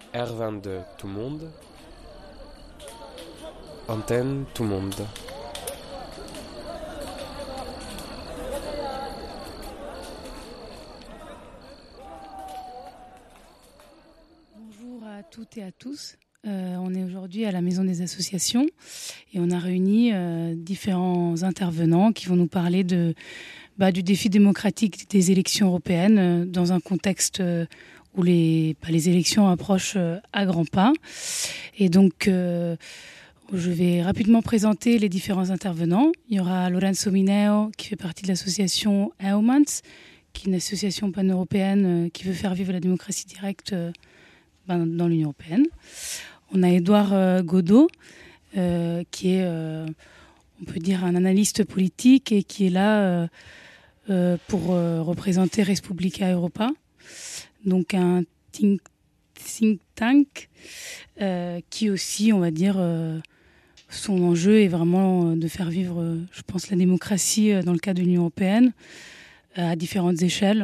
R22 tout le monde. Antenne tout le monde. Bonjour à toutes et à tous. On est aujourd'hui à la Maison des Associations et on a réuni différents intervenants qui vont nous parler du défi démocratique des élections européennes dans un contexte où les élections approchent à grands pas. Et donc, je vais rapidement présenter les différents intervenants. Il y aura Lorenzo Mineo qui fait partie de l'association EUMANS, qui est une association pan-européenne qui veut faire vivre la démocratie directe dans l'Union européenne. On a Édouard Godot, qui est, on peut dire, un analyste politique et qui est là pour représenter Respublica Europa, donc un think tank qui aussi, on va dire, son enjeu est vraiment de faire vivre, je pense, la démocratie dans le cadre de l'Union européenne à différentes échelles.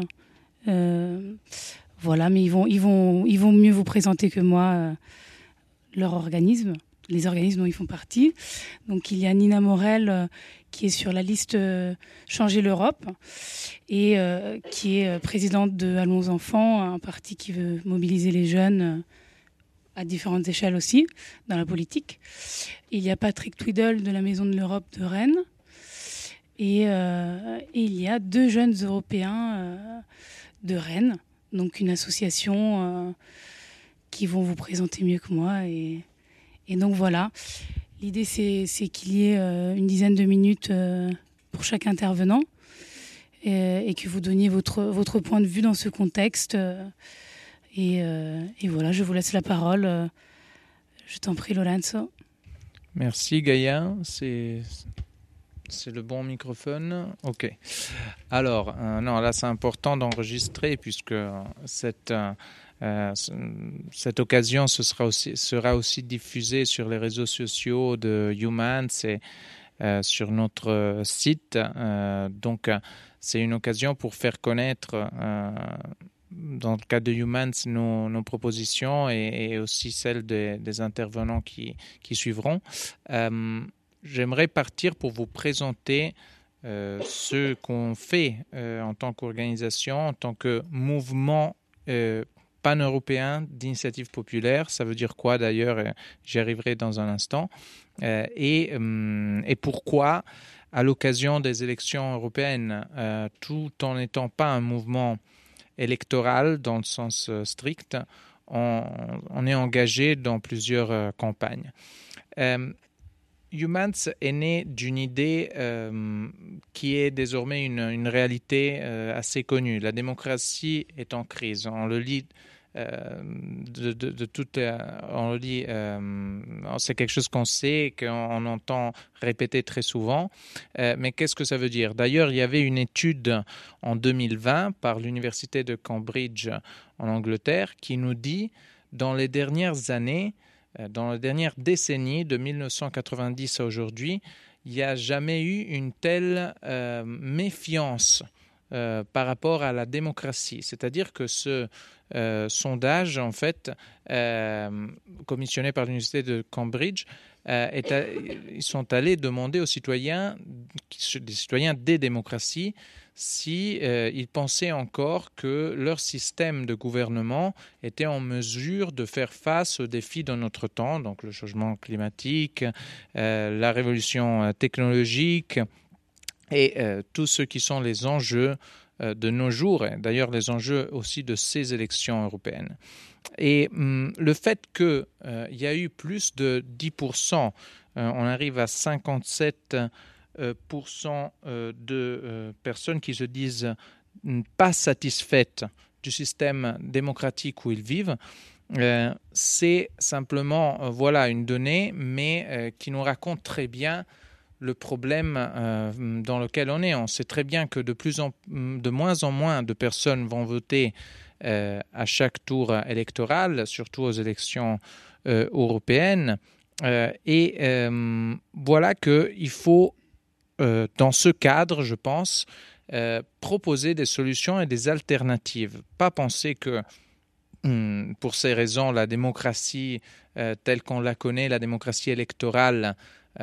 Voilà, mais ils vont mieux vous présenter que moi leur organisme, les organismes dont ils font partie. Donc il y a Nina Morel qui est sur la liste Changer l'Europe et qui est présidente de Allons Enfants, un parti qui veut mobiliser les jeunes à différentes échelles aussi dans la politique. Il y a Patrick Tweedle de la Maison de l'Europe de Rennes et il y a 2 jeunes Européens de Rennes, donc une association qui vont vous présenter mieux que moi. Et donc voilà, l'idée c'est qu'il y ait une dizaine de minutes pour chaque intervenant et que vous donniez votre point de vue dans ce contexte. Et voilà, je vous laisse la parole. Je t'en prie, Lorenzo. Merci, Gaïa. C'est le bon microphone. OK. Alors, non, là, c'est important d'enregistrer puisque cette occasion sera aussi diffusée sur les réseaux sociaux de Humans et sur notre site. Donc, c'est une occasion pour faire connaître dans le cadre de Humans, nos propositions et aussi celles des intervenants qui suivront. J'aimerais partir pour vous présenter ce qu'on fait en tant qu'organisation, en tant que mouvement pan-européen d'initiative populaire. Ça veut dire quoi d'ailleurs? J'y arriverai dans un instant. Et pourquoi, à l'occasion des élections européennes, tout en n'étant pas un mouvement électoral dans le sens strict, on est engagé dans plusieurs campagnes. Humans est né d'une idée qui est désormais une réalité assez connue. La démocratie est en crise. On le lit c'est quelque chose qu'on sait, qu'on entend répéter très souvent. Mais qu'est-ce que ça veut dire? D'ailleurs, il y avait une étude en 2020 par l'université de Cambridge en Angleterre qui nous dit dans les dernières années, dans la dernière décennie, de 1990 à aujourd'hui, il n'y a jamais eu une telle méfiance par rapport à la démocratie. C'est-à-dire que ce sondage, en fait, commissionné par l'université de Cambridge, ils sont allés demander aux citoyens, des citoyens des démocraties, si ils pensaient encore que leur système de gouvernement était en mesure de faire face aux défis de notre temps, donc le changement climatique, la révolution technologique et tous ceux qui sont les enjeux de nos jours, et d'ailleurs les enjeux aussi de ces élections européennes. Et le fait qu'il y a eu plus de 10%, on arrive à 57% de personnes qui se disent pas satisfaites du système démocratique où ils vivent, c'est simplement une donnée, mais qui nous raconte très bien le problème dans lequel on est. On sait très bien que de moins en moins de personnes vont voter à chaque tour électoral, surtout aux élections européennes. Voilà qu'il faut, dans ce cadre, je pense, proposer des solutions et des alternatives. Pas penser que pour ces raisons, la démocratie telle qu'on la connaît, la démocratie électorale,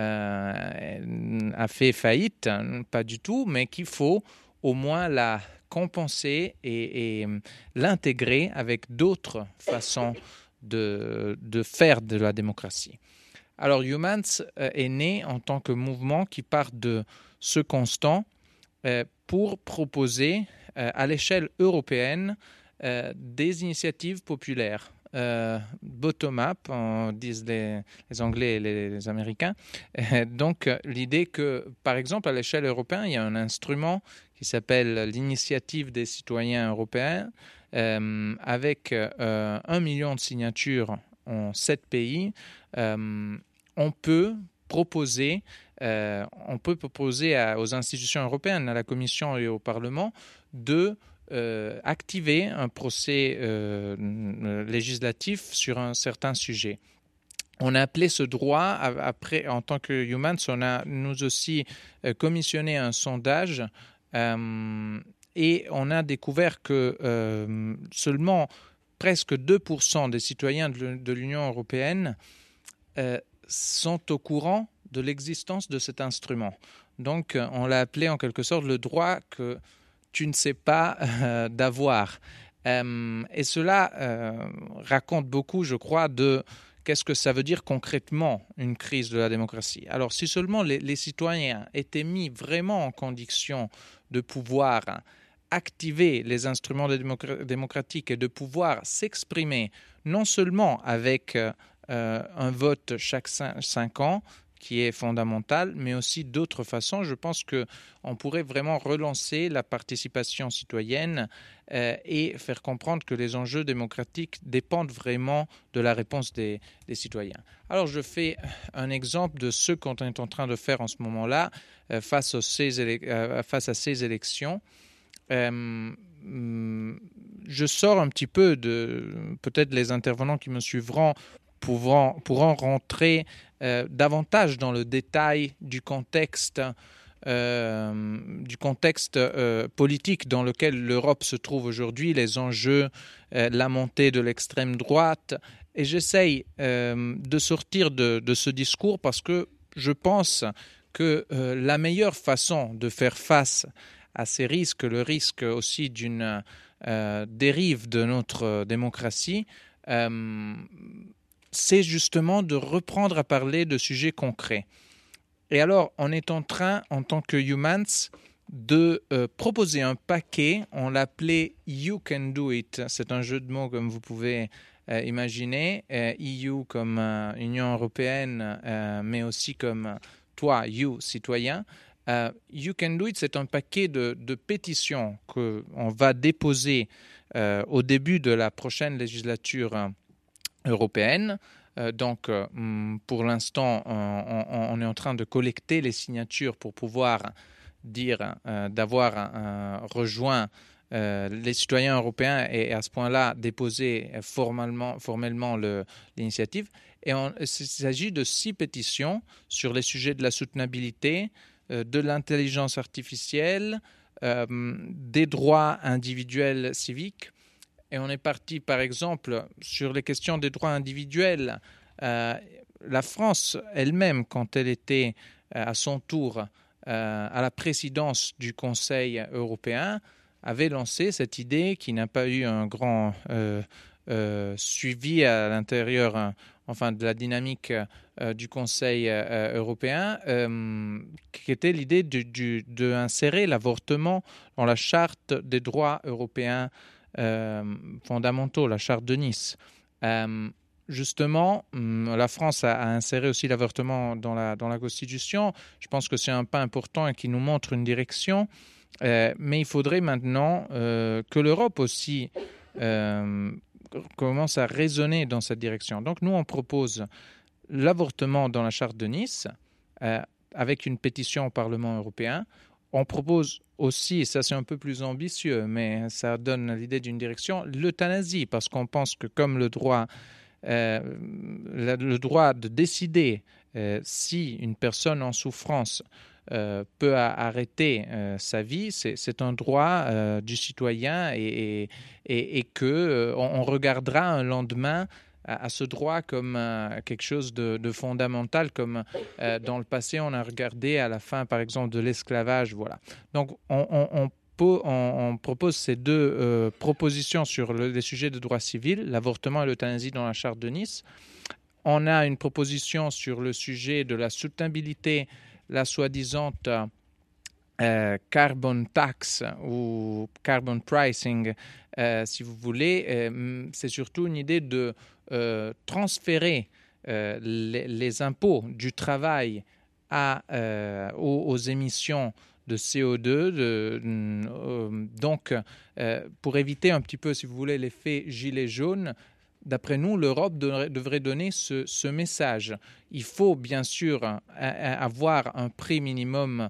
a fait faillite, pas du tout, mais qu'il faut au moins la compenser et l'intégrer avec d'autres façons de faire de la démocratie. Alors, Humans est né en tant que mouvement qui part de ce constat pour proposer à l'échelle européenne des initiatives populaires, bottom-up, disent les Anglais et les Américains. Donc, l'idée que, par exemple, à l'échelle européenne, il y a un instrument qui s'appelle l'initiative des citoyens européens, avec 1 million de signatures en 7 pays. On peut proposer aux institutions européennes, à la Commission et au Parlement, de activer un procès législatif sur un certain sujet. On a appelé ce droit, après, en tant que Humans, on a nous aussi commissionné un sondage et on a découvert que seulement presque 2% des citoyens de l'Union européenne sont au courant de l'existence de cet instrument. Donc, on l'a appelé en quelque sorte le droit que tu ne sais pas d'avoir. Et cela raconte beaucoup, je crois, de qu'est-ce que ça veut dire concrètement une crise de la démocratie. Alors, si seulement les citoyens étaient mis vraiment en condition de pouvoir activer les instruments démocratiques et de pouvoir s'exprimer non seulement avec un vote chaque 5 ans, qui est fondamental, mais aussi d'autres façons. Je pense qu'on pourrait vraiment relancer la participation citoyenne et faire comprendre que les enjeux démocratiques dépendent vraiment de la réponse des citoyens. Alors, je fais un exemple de ce qu'on est en train de faire en ce moment-là face à ces élections. Je sors un petit peu de... Peut-être les intervenants qui me suivront pourront rentrer davantage dans le détail du contexte politique dans lequel l'Europe se trouve aujourd'hui, les enjeux, la montée de l'extrême droite. Et j'essaye de sortir de ce discours parce que je pense que la meilleure façon de faire face à ces risques, le risque aussi d'une dérive de notre démocratie, c'est justement de reprendre à parler de sujets concrets. Et alors, on est en train, en tant que Humans, de proposer un paquet. On l'appelait You Can Do It. C'est un jeu de mots, comme vous pouvez imaginer. EU comme Union européenne, mais aussi comme toi, you, citoyen. You Can Do It, c'est un paquet de pétitions qu'on va déposer au début de la prochaine législature européenne. Donc, pour l'instant, on est en train de collecter les signatures pour pouvoir dire d'avoir rejoint les citoyens européens et à ce point-là déposer formellement l'initiative. Et il s'agit de 6 pétitions sur les sujets de la soutenabilité, de l'intelligence artificielle, des droits individuels civiques. Et on est parti, par exemple, sur les questions des droits individuels. La France elle-même, quand elle était à son tour à la présidence du Conseil européen, avait lancé cette idée qui n'a pas eu un grand suivi à l'intérieur de la dynamique du Conseil européen, qui était l'idée d'insérer l'avortement dans la Charte des droits européens fondamentaux, la Charte de Nice. Justement, la France a inséré aussi l'avortement dans la Constitution. Je pense que c'est un pas important et qui nous montre une direction. Mais il faudrait maintenant que l'Europe aussi commence à raisonner dans cette direction. Donc nous, on propose l'avortement dans la Charte de Nice avec une pétition au Parlement européen. On propose aussi, et ça c'est un peu plus ambitieux, mais ça donne l'idée d'une direction, l'euthanasie, parce qu'on pense que comme le droit de décider si une personne en souffrance peut arrêter sa vie. C'est un droit du citoyen et que on regardera un lendemain à ce droit comme quelque chose de fondamental, comme dans le passé on a regardé à la fin, par exemple, de l'esclavage. Voilà. Donc on propose ces deux propositions sur les sujets de droit civil, l'avortement et l'euthanasie dans la Charte de Nice. On a une proposition sur le sujet de la soutenabilité, la soi-disant carbon tax ou carbon pricing, si vous voulez. C'est surtout une idée de transférer les impôts du travail aux émissions de CO2, donc pour éviter un petit peu, si vous voulez, l'effet gilet jaune. D'après nous, l'Europe devrait donner ce message. Il faut bien sûr avoir un prix minimum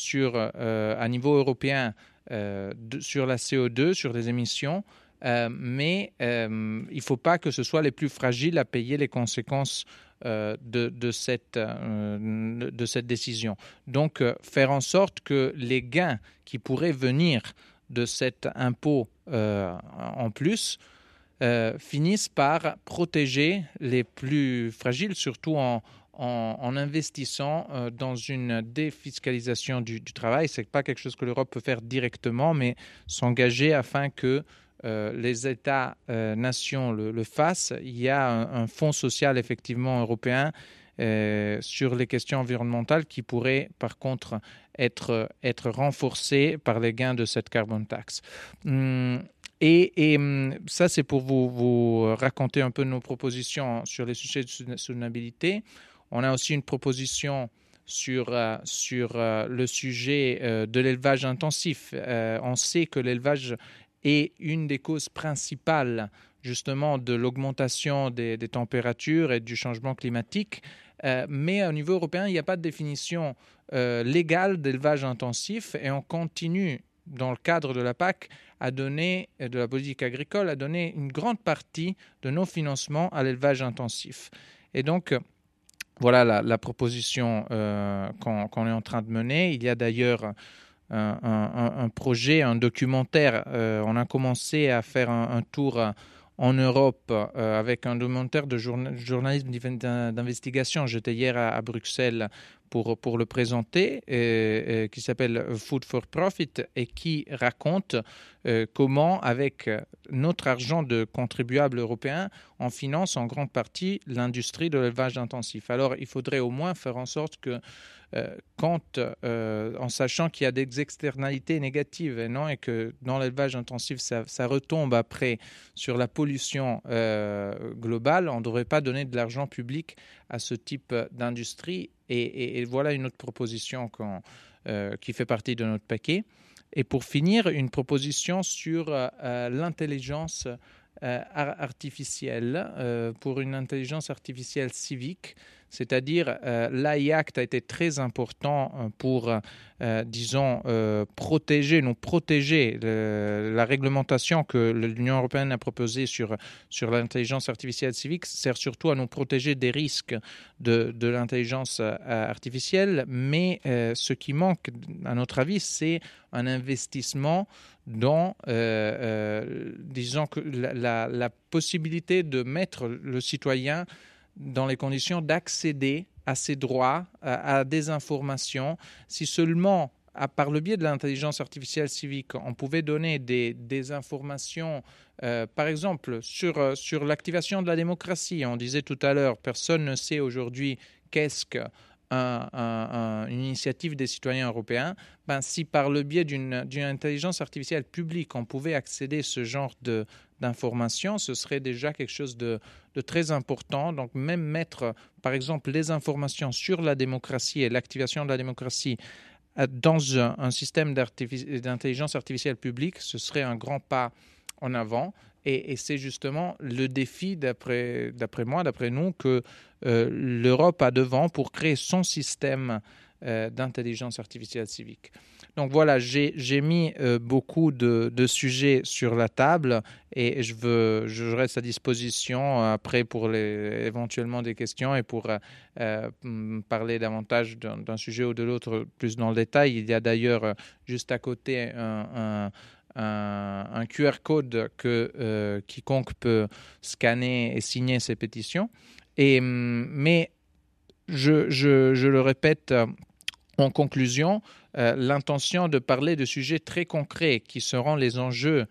à niveau européen sur la CO2, sur les émissions, mais il ne faut pas que ce soit les plus fragiles à payer les conséquences de cette décision. Donc, faire en sorte que les gains qui pourraient venir de cet impôt en plus finissent par protéger les plus fragiles, surtout en investissant dans une défiscalisation du travail. Ce n'est pas quelque chose que l'Europe peut faire directement, mais s'engager afin que les États-nations le fassent. Il y a un fonds social effectivement européen sur les questions environnementales qui pourrait par contre être renforcé par les gains de cette carbon tax. Et ça, c'est pour vous raconter un peu nos propositions sur les sujets de soutenabilité. On a aussi une proposition sur le sujet de l'élevage intensif. On sait que l'élevage est une des causes principales justement de l'augmentation des températures et du changement climatique. Mais au niveau européen, il n'y a pas de définition légale d'élevage intensif et on continue dans le cadre de la PAC, de la politique agricole, à donner une grande partie de nos financements à l'élevage intensif. Et donc, voilà la proposition qu'on est en train de mener. Il y a d'ailleurs un projet, un documentaire. On a commencé à faire un tour en Europe avec un documentaire de journalisme d'investigation. J'étais hier à Bruxelles pour le présenter, qui s'appelle Food for Profit et qui raconte comment, avec notre argent de contribuables européens, on finance en grande partie l'industrie de l'élevage intensif. Alors, il faudrait au moins faire en sorte que en sachant qu'il y a des externalités négatives et que dans l'élevage intensif, ça retombe après sur la pollution globale, on ne devrait pas donner de l'argent public à ce type d'industrie. Et voilà une autre proposition qui fait partie de notre paquet. Et pour finir, une proposition sur l'intelligence artificielle, pour une intelligence artificielle civique, c'est-à-dire l'AI Act a été très important pour, protéger la réglementation que l'Union européenne a proposée sur l'intelligence artificielle civique sert surtout à nous protéger des risques de l'intelligence artificielle, mais ce qui manque, à notre avis, c'est un investissement dans, disons que la possibilité de mettre le citoyen dans les conditions d'accéder à ses droits, à des informations. Si seulement, par le biais de l'intelligence artificielle civique, on pouvait donner des informations, par exemple, sur l'activation de la démocratie. On disait tout à l'heure, personne ne sait aujourd'hui qu'est-ce qu'une initiative des citoyens européens. Si par le biais d'une intelligence artificielle publique, on pouvait accéder à ce genre d'informations, ce serait déjà quelque chose de très important. Donc même mettre, par exemple, les informations sur la démocratie et l'activation de la démocratie dans un système d'intelligence artificielle publique, ce serait un grand pas en avant. Et c'est justement le défi, d'après moi, d'après nous, que l'Europe a devant pour créer son système d'intelligence artificielle civique. Donc voilà, j'ai mis beaucoup de sujets sur la table et je reste à disposition après pour éventuellement des questions et pour parler davantage d'un sujet ou de l'autre plus dans le détail. Il y a d'ailleurs juste à côté un QR code que quiconque peut scanner et signer ces pétitions. Mais je le répète en conclusion, l'intention de parler de sujets très concrets qui seront les enjeux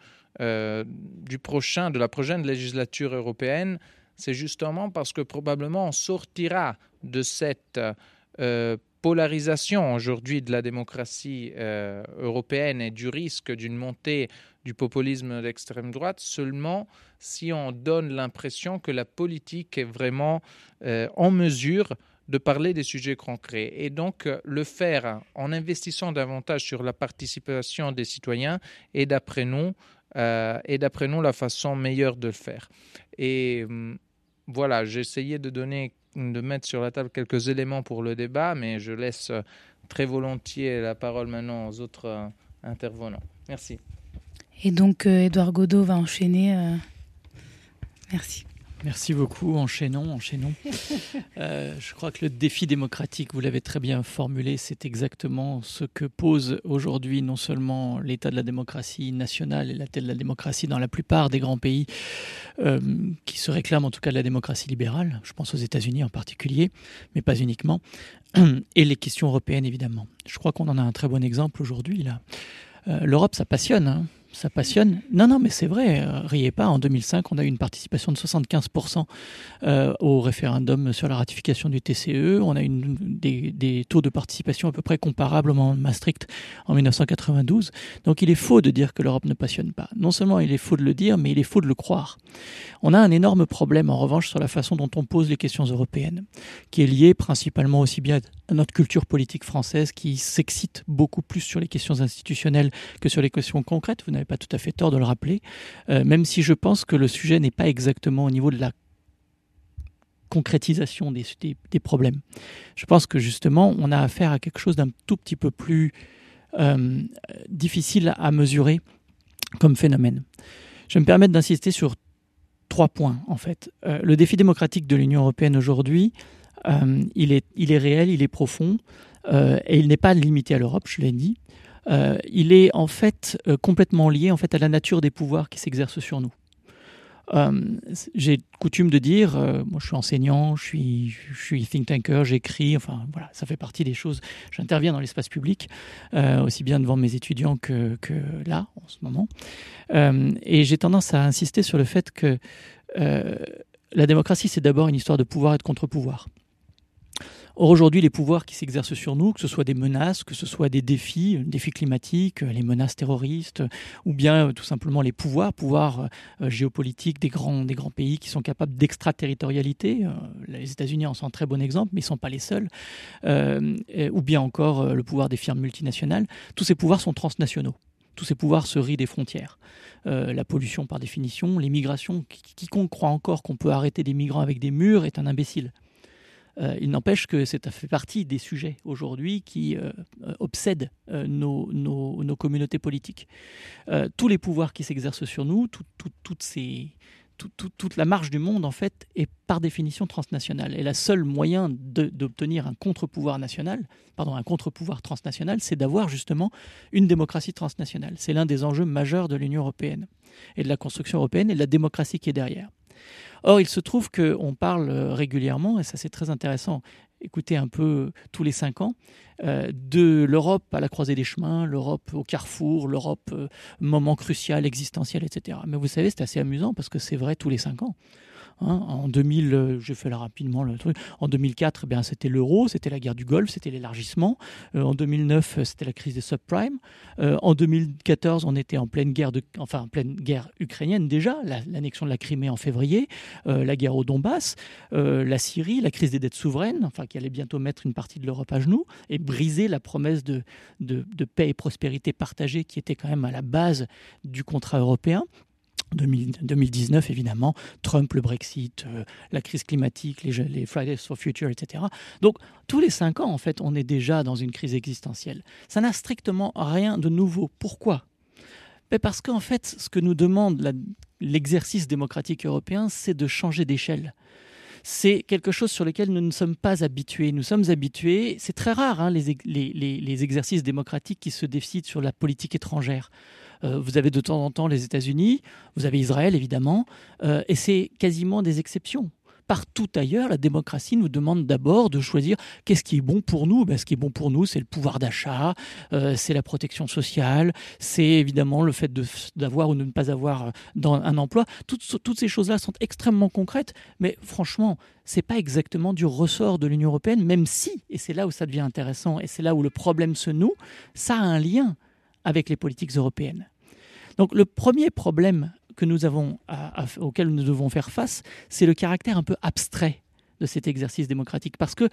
de la prochaine législature européenne, c'est justement parce que probablement on sortira de cette polarisation aujourd'hui de la démocratie européenne et du risque d'une montée du populisme d'extrême droite seulement si on donne l'impression que la politique est vraiment en mesure de parler des sujets concrets. Et donc, le faire en investissant davantage sur la participation des citoyens est d'après nous la façon meilleure de le faire. Et voilà, j'ai essayé de mettre sur la table quelques éléments pour le débat, mais je laisse très volontiers la parole maintenant aux autres intervenants. Merci. Et donc, Édouard Godeau va enchaîner. Merci. Merci beaucoup. Enchaînons. Je crois que le défi démocratique, vous l'avez très bien formulé, c'est exactement ce que pose aujourd'hui non seulement l'état de la démocratie nationale et l'état de la démocratie dans la plupart des grands pays qui se réclament en tout cas de la démocratie libérale, je pense aux États-Unis en particulier, mais pas uniquement, et les questions européennes évidemment. Je crois qu'on en a un très bon exemple aujourd'hui là. L'Europe, ça passionne, hein. Ça passionne. Non, mais c'est vrai, riez pas. En 2005, on a eu une participation de 75% au référendum sur la ratification du TCE. On a eu des taux de participation à peu près comparables au moment de Maastricht en 1992. Donc il est faux de dire que l'Europe ne passionne pas. Non seulement il est faux de le dire, mais il est faux de le croire. On a un énorme problème, en revanche, sur la façon dont on pose les questions européennes, qui est lié principalement aussi bien à notre culture politique française qui s'excite beaucoup plus sur les questions institutionnelles que sur les questions concrètes. Vous n'avez pas tout à fait tort de le rappeler, même si je pense que le sujet n'est pas exactement au niveau de la concrétisation des problèmes. Je pense que justement, on a affaire à quelque chose d'un tout petit peu plus difficile à mesurer comme phénomène. Je vais me permettre d'insister sur 3 points, en fait. Le défi démocratique de l'Union européenne aujourd'hui, il est réel, il est profond, et il n'est pas limité à l'Europe, je l'ai dit. Il est en fait complètement lié en fait à la nature des pouvoirs qui s'exercent sur nous. J'ai coutume de dire, moi je suis enseignant, je suis think tanker, j'écris, enfin voilà, ça fait partie des choses. J'interviens dans l'espace public, aussi bien devant mes étudiants que là en ce moment, et j'ai tendance à insister sur le fait que la démocratie c'est d'abord une histoire de pouvoir et de contre-pouvoir. Or, aujourd'hui, les pouvoirs qui s'exercent sur nous, que ce soit des menaces, que ce soit des défis climatiques, les menaces terroristes, ou bien tout simplement les pouvoirs géopolitiques des grands pays qui sont capables d'extraterritorialité. Les États-Unis en sont un très bon exemple, mais ils ne sont pas les seuls. Ou bien encore le pouvoir des firmes multinationales. Tous ces pouvoirs sont transnationaux. Tous ces pouvoirs se rient des frontières. La pollution par définition, les migrations. Quiconque croit encore qu'on peut arrêter des migrants avec des murs est un imbécile. Il n'empêche que ça fait partie des sujets aujourd'hui qui obsèdent nos communautés politiques. Tous les pouvoirs qui s'exercent sur nous, toute la marche du monde, en fait, est par définition transnationale. Et le seul moyen d'obtenir un contre-pouvoir transnational, c'est d'avoir justement une démocratie transnationale. C'est l'un des enjeux majeurs de l'Union européenne et de la construction européenne et de la démocratie qui est derrière. Or, il se trouve qu'on parle régulièrement, et ça c'est très intéressant, écoutez un peu tous les 5 ans, de l'Europe à la croisée des chemins, l'Europe au carrefour, l'Europe moment crucial, existentiel, etc. Mais vous savez, c'est assez amusant parce que c'est vrai tous les 5 ans. En 2000, je fais là rapidement le truc. En 2004, c'était l'euro, c'était la guerre du Golfe, c'était l'élargissement. En 2009, c'était la crise des subprimes. En 2014, on était en pleine guerre ukrainienne déjà, l'annexion de la Crimée en février, la guerre au Donbass, la Syrie, la crise des dettes souveraines, qui allait bientôt mettre une partie de l'Europe à genoux et briser la promesse de paix et prospérité partagée qui était quand même à la base du contrat européen. 2019, évidemment, Trump, le Brexit, la crise climatique, les Fridays for Future, etc. Donc, tous les 5 ans, en fait, on est déjà dans une crise existentielle. Ça n'a strictement rien de nouveau. Pourquoi ? Parce qu'en fait, ce que nous demande l'exercice démocratique européen, c'est de changer d'échelle. C'est quelque chose sur lequel nous ne sommes pas habitués. Nous sommes habitués, c'est très rare, hein, les exercices démocratiques qui se décident sur la politique étrangère. Vous avez de temps en temps les États-Unis, vous avez Israël évidemment, et c'est quasiment des exceptions. Partout ailleurs, la démocratie nous demande d'abord de choisir qu'est-ce qui est bon pour nous. Ce qui est bon pour nous, c'est le pouvoir d'achat, c'est la protection sociale, c'est évidemment le fait d'avoir ou de ne pas avoir un emploi. Toutes ces choses-là sont extrêmement concrètes, mais franchement, ce n'est pas exactement du ressort de l'Union européenne, même si, et c'est là où ça devient intéressant, et c'est là où le problème se noue, ça a un lien avec les politiques européennes. Donc le premier problème que nous avons auquel nous devons faire face, c'est le caractère un peu abstrait de cet exercice démocratique. Parce que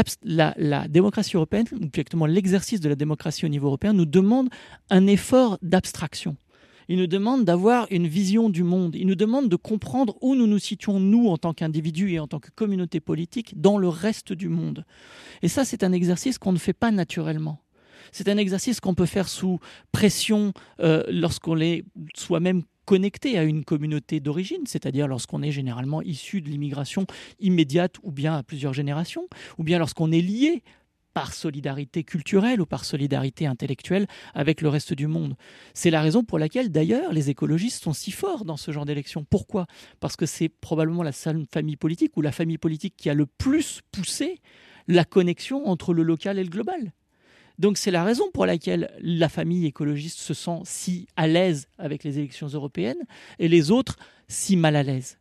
la démocratie européenne, ou plus exactement l'exercice de la démocratie au niveau européen, nous demande un effort d'abstraction. Il nous demande d'avoir une vision du monde. Il nous demande de comprendre où nous nous situons, nous, en tant qu'individus et en tant que communauté politique, dans le reste du monde. Et ça, c'est un exercice qu'on ne fait pas naturellement. C'est un exercice qu'on peut faire sous pression lorsqu'on est soi-même connecté à une communauté d'origine, c'est-à-dire lorsqu'on est généralement issu de l'immigration immédiate ou bien à plusieurs générations, ou bien lorsqu'on est lié par solidarité culturelle ou par solidarité intellectuelle avec le reste du monde. C'est la raison pour laquelle, d'ailleurs, les écologistes sont si forts dans ce genre d'élection. Pourquoi ? Parce que c'est probablement la seule famille politique ou la famille politique qui a le plus poussé la connexion entre le local et le global. Donc c'est la raison pour laquelle la famille écologiste se sent si à l'aise avec les élections européennes et les autres si mal à l'aise.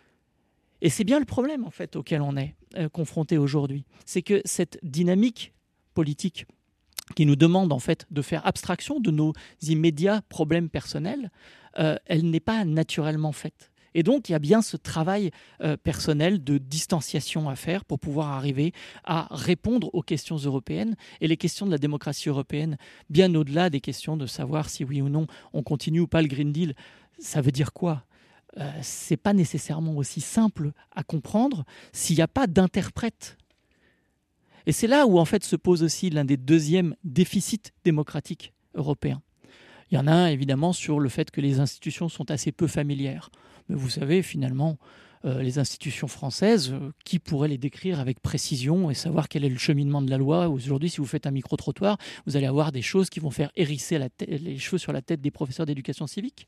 Et c'est bien le problème en fait auquel on est confronté aujourd'hui. C'est que cette dynamique politique qui nous demande en fait de faire abstraction de nos immédiats problèmes personnels, elle n'est pas naturellement faite. Et donc, il y a bien ce travail personnel de distanciation à faire pour pouvoir arriver à répondre aux questions européennes et les questions de la démocratie européenne, bien au-delà des questions de savoir si oui ou non on continue ou pas le Green Deal. Ça veut dire quoi ? C'est pas nécessairement aussi simple à comprendre s'il n'y a pas d'interprète. Et c'est là où en fait se pose aussi l'un des deuxièmes déficits démocratiques européens. Il y en a un évidemment sur le fait que les institutions sont assez peu familières. Mais vous savez, finalement, les institutions françaises, qui pourrait les décrire avec précision et savoir quel est le cheminement de la loi ? Aujourd'hui, si vous faites un micro-trottoir, vous allez avoir des choses qui vont faire hérisser les cheveux sur la tête des professeurs d'éducation civique.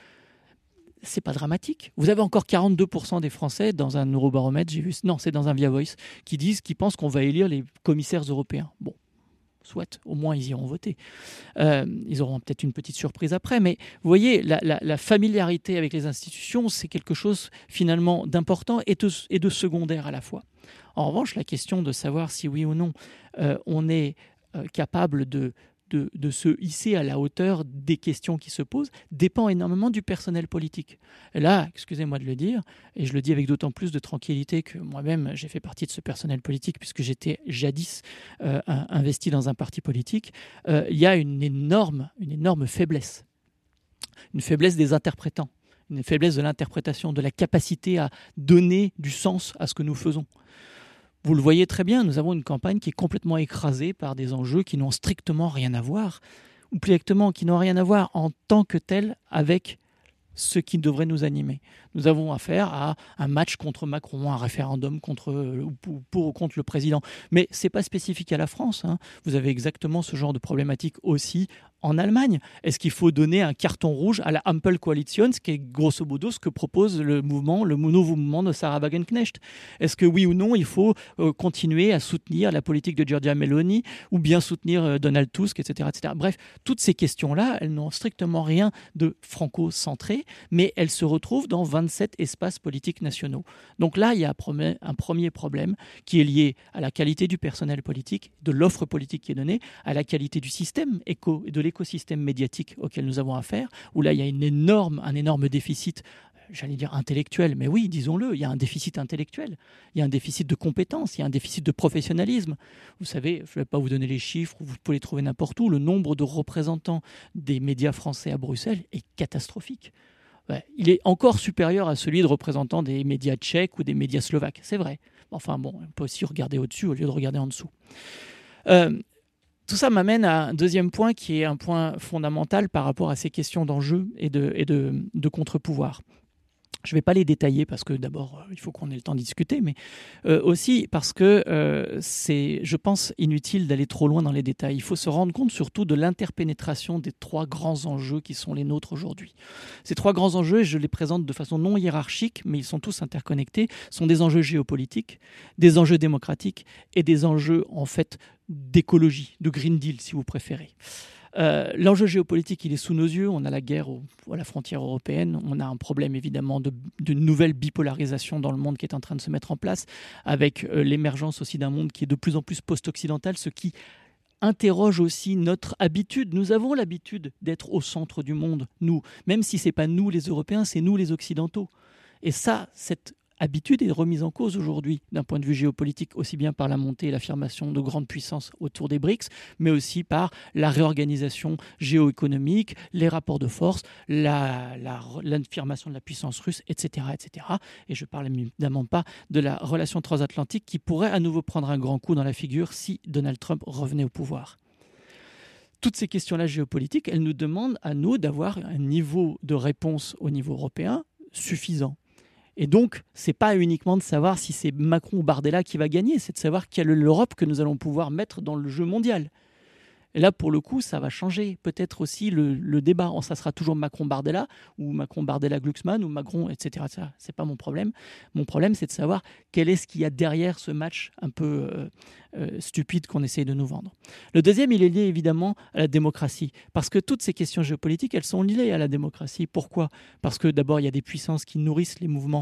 C'est pas dramatique. Vous avez encore 42% des Français dans un Eurobaromètre, j'ai vu, non, c'est dans un Via Voice, qui pensent qu'on va élire les commissaires européens. Bon. Soit, au moins ils iront voter. Ils auront peut-être une petite surprise après, mais vous voyez, la familiarité avec les institutions, c'est quelque chose finalement d'important et de secondaire à la fois. En revanche, la question de savoir si oui ou non on est capable de se hisser à la hauteur des questions qui se posent dépend énormément du personnel politique. Et là, excusez-moi de le dire, et je le dis avec d'autant plus de tranquillité que moi-même, j'ai fait partie de ce personnel politique puisque j'étais jadis investi dans un parti politique, il y a une énorme faiblesse. Une faiblesse des interprétants, une faiblesse de l'interprétation, de la capacité à donner du sens à ce que nous faisons. Vous le voyez très bien, nous avons une campagne qui est complètement écrasée par des enjeux qui n'ont strictement rien à voir, ou plus exactement qui n'ont rien à voir en tant que tel avec ce qui devrait nous animer. Nous avons affaire à un match contre Macron, un référendum pour ou contre le président. Mais ce n'est pas spécifique à la France. Vous avez exactement ce genre de problématique aussi en Allemagne. Est-ce qu'il faut donner un carton rouge à la Ampelkoalition, ce qui est grosso modo ce que propose le nouveau mouvement de Sarah Wagenknecht? Est-ce que oui ou non, il faut continuer à soutenir la politique de Giorgia Meloni ou bien soutenir Donald Tusk, etc., etc. Bref, toutes ces questions-là, elles n'ont strictement rien de franco-centré, mais elles se retrouvent dans 27 espaces politiques nationaux. Donc là, il y a un premier problème qui est lié à la qualité du personnel politique, de l'offre politique qui est donnée, à la qualité du système et de l'écosystème médiatique auquel nous avons affaire, où là, il y a un énorme déficit, j'allais dire intellectuel, mais oui, disons-le, il y a un déficit intellectuel, il y a un déficit de compétences, il y a un déficit de professionnalisme. Vous savez, je ne vais pas vous donner les chiffres, vous pouvez les trouver n'importe où, le nombre de représentants des médias français à Bruxelles est catastrophique. Ouais, il est encore supérieur à celui de représentants des médias tchèques ou des médias slovaques, c'est vrai. Enfin bon, on peut aussi regarder au-dessus au lieu de regarder en dessous. Tout ça m'amène à un deuxième point qui est un point fondamental par rapport à ces questions d'enjeu et de contre-pouvoir. Je ne vais pas les détailler parce que d'abord, il faut qu'on ait le temps d'y discuter, mais aussi parce que c'est, je pense, inutile d'aller trop loin dans les détails. Il faut se rendre compte surtout de l'interpénétration des trois grands enjeux qui sont les nôtres aujourd'hui. Ces trois grands enjeux, et je les présente de façon non hiérarchique, mais ils sont tous interconnectés, sont des enjeux géopolitiques, des enjeux démocratiques et des enjeux, en fait, d'écologie, de Green Deal, si vous préférez. L'enjeu géopolitique, il est sous nos yeux. On a la guerre à la frontière européenne. On a un problème évidemment de nouvelle bipolarisation dans le monde qui est en train de se mettre en place, avec l'émergence aussi d'un monde qui est de plus en plus post-occidental, ce qui interroge aussi notre habitude. Nous avons l'habitude d'être au centre du monde, nous. Même si ce n'est pas nous les Européens, c'est nous les Occidentaux. Et ça, cette habitude est remise en cause aujourd'hui d'un point de vue géopolitique, aussi bien par la montée et l'affirmation de grandes puissances autour des BRICS, mais aussi par la réorganisation géoéconomique, les rapports de force, l'affirmation de la puissance russe, etc., etc. Et je ne parle évidemment pas de la relation transatlantique qui pourrait à nouveau prendre un grand coup dans la figure si Donald Trump revenait au pouvoir. Toutes ces questions-là géopolitiques, elles nous demandent à nous d'avoir un niveau de réponse au niveau européen suffisant. Et donc, ce n'est pas uniquement de savoir si c'est Macron ou Bardella qui va gagner, c'est de savoir quelle est l'Europe que nous allons pouvoir mettre dans le jeu mondial. Et là, pour le coup, ça va changer peut-être aussi le débat. Ça sera toujours Macron-Bardella ou Macron-Bardella-Glucksmann ou Macron, etc. Ce n'est pas mon problème. Mon problème, c'est de savoir quel est ce qu'il y a derrière ce match un peu stupide qu'on essaye de nous vendre. Le deuxième, il est lié évidemment à la démocratie. Parce que toutes ces questions géopolitiques, elles sont liées à la démocratie. Pourquoi ? Parce que d'abord, il y a des puissances qui nourrissent les mouvements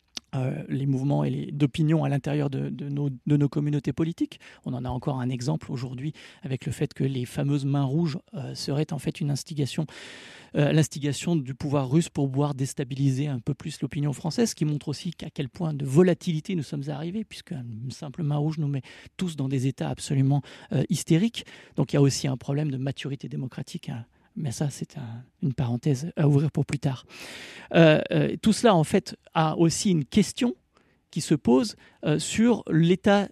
d'opinion à l'intérieur de nos communautés politiques. On en a encore un exemple aujourd'hui avec le fait que les fameuses mains rouges seraient en fait une instigation, l'instigation du pouvoir russe pour pouvoir déstabiliser un peu plus l'opinion française, ce qui montre aussi à quel point de volatilité nous sommes arrivés, puisque une simple main rouge nous met tous dans des états absolument hystériques. Donc il y a aussi un problème de maturité démocratique, mais ça, c'est une parenthèse à ouvrir pour plus tard. Tout cela, en fait, a aussi une question qui se pose sur l'état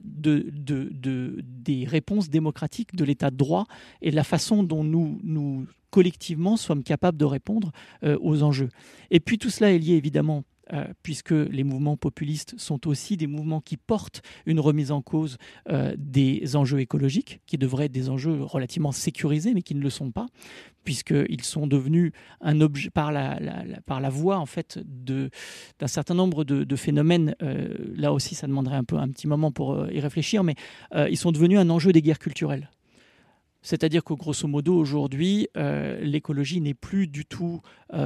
des réponses démocratiques, de l'état de droit et de la façon dont nous collectivement, sommes capables de répondre aux enjeux. Et puis tout cela est lié évidemment puisque les mouvements populistes sont aussi des mouvements qui portent une remise en cause des enjeux écologiques, qui devraient être des enjeux relativement sécurisés, mais qui ne le sont pas, puisqu'ils sont devenus un objet par la voie en fait d'un certain nombre de phénomènes. Là aussi, ça demanderait un petit moment pour y réfléchir, mais ils sont devenus un enjeu des guerres culturelles. C'est-à-dire que grosso modo, aujourd'hui, l'écologie n'est plus du tout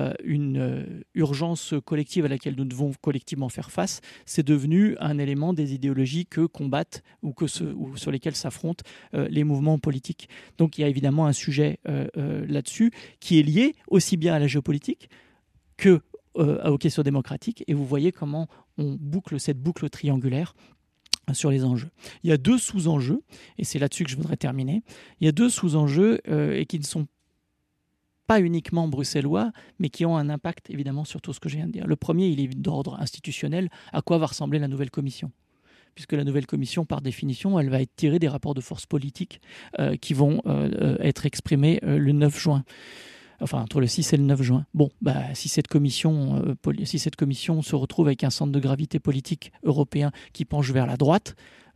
une urgence collective à laquelle nous devons collectivement faire face. C'est devenu un élément des idéologies que combattent ou sur lesquelles s'affrontent les mouvements politiques. Donc il y a évidemment un sujet là-dessus qui est lié aussi bien à la géopolitique qu'aux questions démocratiques. Et vous voyez comment on boucle cette boucle triangulaire sur les enjeux. Il y a deux sous-enjeux, et c'est là-dessus que je voudrais terminer. Il y a deux sous-enjeux et qui ne sont pas uniquement bruxellois, mais qui ont un impact évidemment sur tout ce que je viens de dire. Le premier, il est d'ordre institutionnel. À quoi va ressembler la nouvelle commission ? Puisque la nouvelle commission, par définition, elle va être tirée des rapports de force politiques qui vont être exprimés le 9 juin. Enfin, entre le 6 et le 9 juin. Bon, si cette commission se retrouve avec un centre de gravité politique européen qui penche vers la droite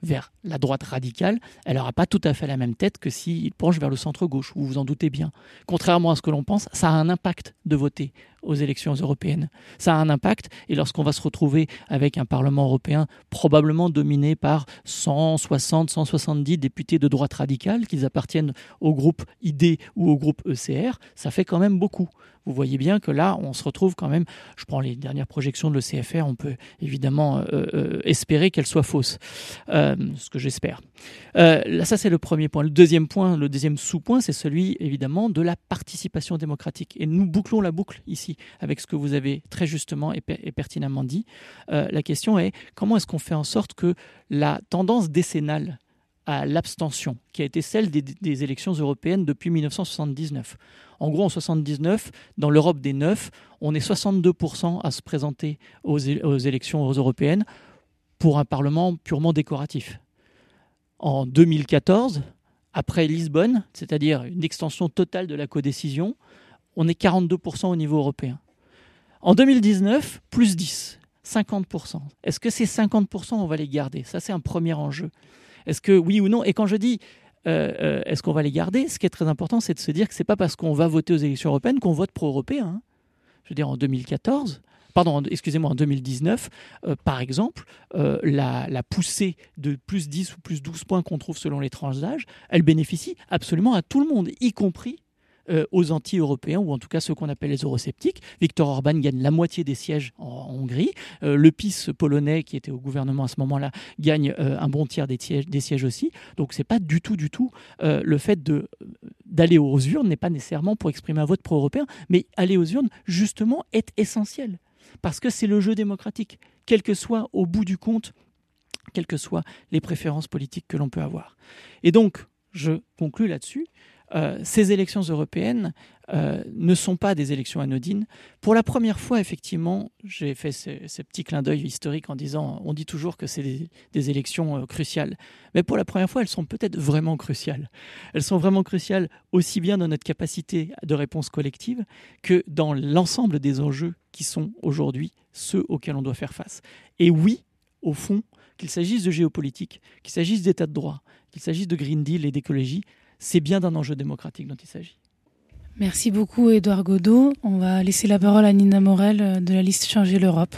radicale, elle n'aura pas tout à fait la même tête que s'il penche vers le centre-gauche, vous vous en doutez bien. Contrairement à ce que l'on pense, ça a un impact de voter aux élections européennes. Ça a un impact, et lorsqu'on va se retrouver avec un Parlement européen probablement dominé par 160, 170 députés de droite radicale, qu'ils appartiennent au groupe ID ou au groupe ECR, ça fait quand même beaucoup. Vous voyez bien que là, on se retrouve quand même, je prends les dernières projections de l'ECFR, on peut évidemment espérer qu'elles soient fausses, ce que j'espère. Ça, c'est le premier point. Le deuxième sous-point, c'est celui évidemment de la participation démocratique. Et nous bouclons la boucle ici avec ce que vous avez très justement et pertinemment dit. La question est, comment est-ce qu'on fait en sorte que la tendance décennale à l'abstention, qui a été celle des élections européennes depuis 1979. En gros, en 1979, dans l'Europe des 9, on est 62% à se présenter aux élections européennes pour un Parlement purement décoratif. En 2014, après Lisbonne, c'est-à-dire une extension totale de la codécision, on est 42% au niveau européen. En 2019, plus 10, 50%. Est-ce que ces 50%, on va les garder ? Ça, c'est un premier enjeu. Est-ce que oui ou non ? Et quand je dis est-ce qu'on va les garder ? Ce qui est très important, c'est de se dire que ce n'est pas parce qu'on va voter aux élections européennes qu'on vote pro-européen. Hein. Je veux dire, en 2019, par exemple, la poussée de plus 10 ou plus 12 points qu'on trouve selon les tranches d'âge, elle bénéficie absolument à tout le monde, y compris aux anti-européens, ou en tout cas ceux qu'on appelle les eurosceptiques. Viktor Orban gagne la moitié des sièges en Hongrie. Le PiS polonais, qui était au gouvernement à ce moment-là, gagne un bon tiers des sièges aussi. Donc c'est pas du tout le fait d'aller aux urnes n'est pas nécessairement pour exprimer un vote pro-européen, mais aller aux urnes, justement, est essentiel. Parce que c'est le jeu démocratique, quel que soit, au bout du compte, quelles que soient les préférences politiques que l'on peut avoir. Et donc, je conclus là-dessus. Ces élections européennes ne sont pas des élections anodines. Pour la première fois, effectivement, j'ai fait ce petit clin d'œil historique en disant, on dit toujours que c'est des élections cruciales. Mais pour la première fois, elles sont peut-être vraiment cruciales. Elles sont vraiment cruciales aussi bien dans notre capacité de réponse collective que dans l'ensemble des enjeux qui sont aujourd'hui ceux auxquels on doit faire face. Et oui, au fond, qu'il s'agisse de géopolitique, qu'il s'agisse d'état de droit, qu'il s'agisse de Green Deal et d'écologie, c'est bien d'un enjeu démocratique dont il s'agit. Merci beaucoup, Édouard Godeau. On va laisser la parole à Nina Morel de la liste Changer l'Europe.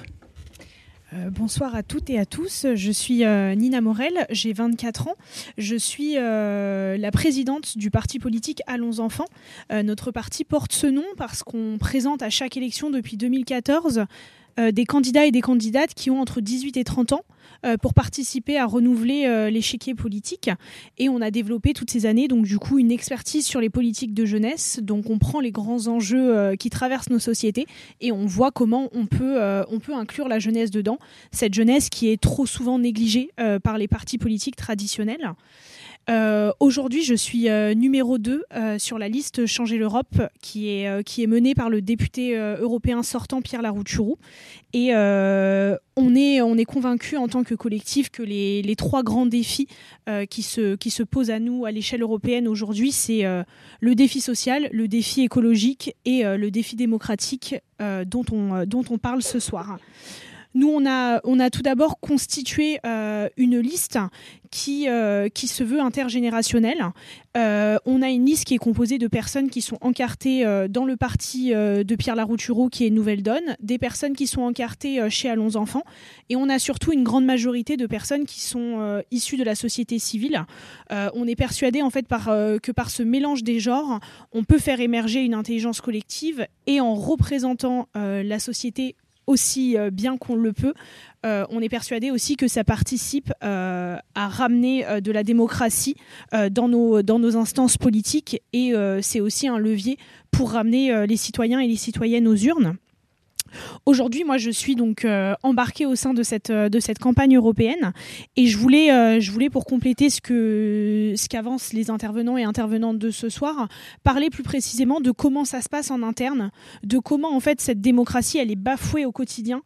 Bonsoir à toutes et à tous. Je suis Nina Morel, j'ai 24 ans. Je suis la présidente du parti politique Allons Enfants. Notre parti porte ce nom parce qu'on présente à chaque élection depuis 2014 des candidats et des candidates qui ont entre 18 et 30 ans pour participer à renouveler l'échiquier politique. Et on a développé toutes ces années donc du coup une expertise sur les politiques de jeunesse. Donc on prend les grands enjeux qui traversent nos sociétés et on voit comment on peut inclure la jeunesse dedans. Cette jeunesse qui est trop souvent négligée par les partis politiques traditionnels. Aujourd'hui, je suis numéro 2 sur la liste Changer l'Europe qui est menée par le député européen sortant Pierre Larouturou. Et on est convaincus en tant que collectif que les trois grands défis qui se posent à nous à l'échelle européenne aujourd'hui, c'est le défi social, le défi écologique et le défi démocratique dont on parle ce soir. Nous, on a tout d'abord constitué une liste qui se veut intergénérationnelle. On a une liste qui est composée de personnes qui sont encartées dans le parti de Pierre Larouturou, qui est Nouvelle Donne, des personnes qui sont encartées chez Allons Enfants, et on a surtout une grande majorité de personnes qui sont issues de la société civile. On est persuadé en fait que par ce mélange des genres, on peut faire émerger une intelligence collective, et en représentant la société aussi bien qu'on le peut, on est persuadé aussi que ça participe à ramener de la démocratie dans nos instances politiques, et c'est aussi un levier pour ramener les citoyens et les citoyennes aux urnes. Aujourd'hui, moi, je suis donc embarquée au sein de cette campagne européenne, et je voulais pour compléter ce qu'avancent les intervenants et intervenantes de ce soir, parler plus précisément de comment ça se passe en interne, de comment en fait cette démocratie elle est bafouée au quotidien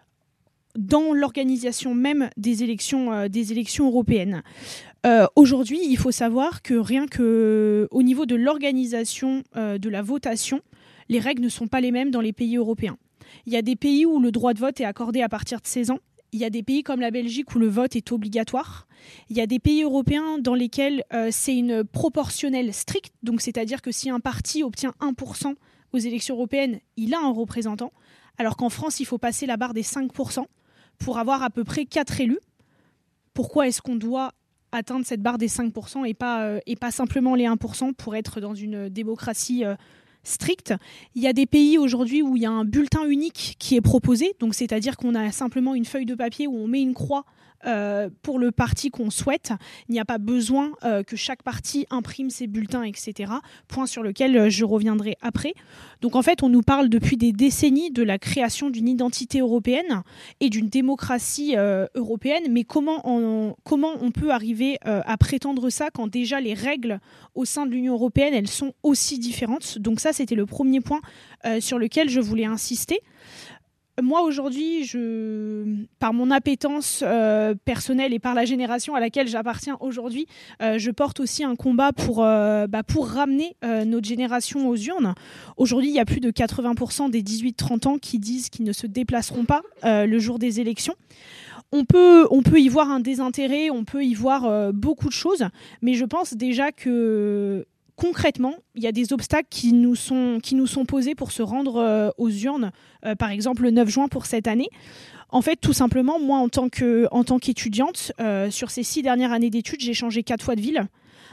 dans l'organisation même des élections européennes. Aujourd'hui, il faut savoir que rien que au niveau de l'organisation de la votation, les règles ne sont pas les mêmes dans les pays européens. Il y a des pays où le droit de vote est accordé à partir de 16 ans. Il y a des pays comme la Belgique où le vote est obligatoire. Il y a des pays européens dans lesquels c'est une proportionnelle stricte. Donc, c'est-à-dire que si un parti obtient 1% aux élections européennes, il a un représentant. Alors qu'en France, il faut passer la barre des 5% pour avoir à peu près 4 élus. Pourquoi est-ce qu'on doit atteindre cette barre des 5% et pas simplement les 1% pour être dans une démocratie strictes. Il y a des pays aujourd'hui où il y a un bulletin unique qui est proposé, donc c'est-à-dire qu'on a simplement une feuille de papier où on met une croix pour le parti qu'on souhaite. Il n'y a pas besoin que chaque parti imprime ses bulletins, etc. Point sur lequel je reviendrai après. Donc en fait, on nous parle depuis des décennies de la création d'une identité européenne et d'une démocratie européenne, mais comment on peut arriver à prétendre ça quand déjà les règles au sein de l'Union européenne, elles sont aussi différentes. Donc ça, c'était le premier point sur lequel je voulais insister. Moi, aujourd'hui, par mon appétence personnelle et par la génération à laquelle j'appartiens aujourd'hui, je porte aussi un combat pour ramener notre génération aux urnes. Aujourd'hui, il y a plus de 80% des 18-30 ans qui disent qu'ils ne se déplaceront pas le jour des élections. On peut y voir un désintérêt, on peut y voir beaucoup de choses, mais je pense déjà que concrètement, il y a des obstacles qui nous sont posés pour se rendre aux urnes, par exemple le 9 juin pour cette année. En fait, tout simplement, moi, en tant qu'étudiante, sur ces 6 dernières années d'études, j'ai changé 4 fois de ville.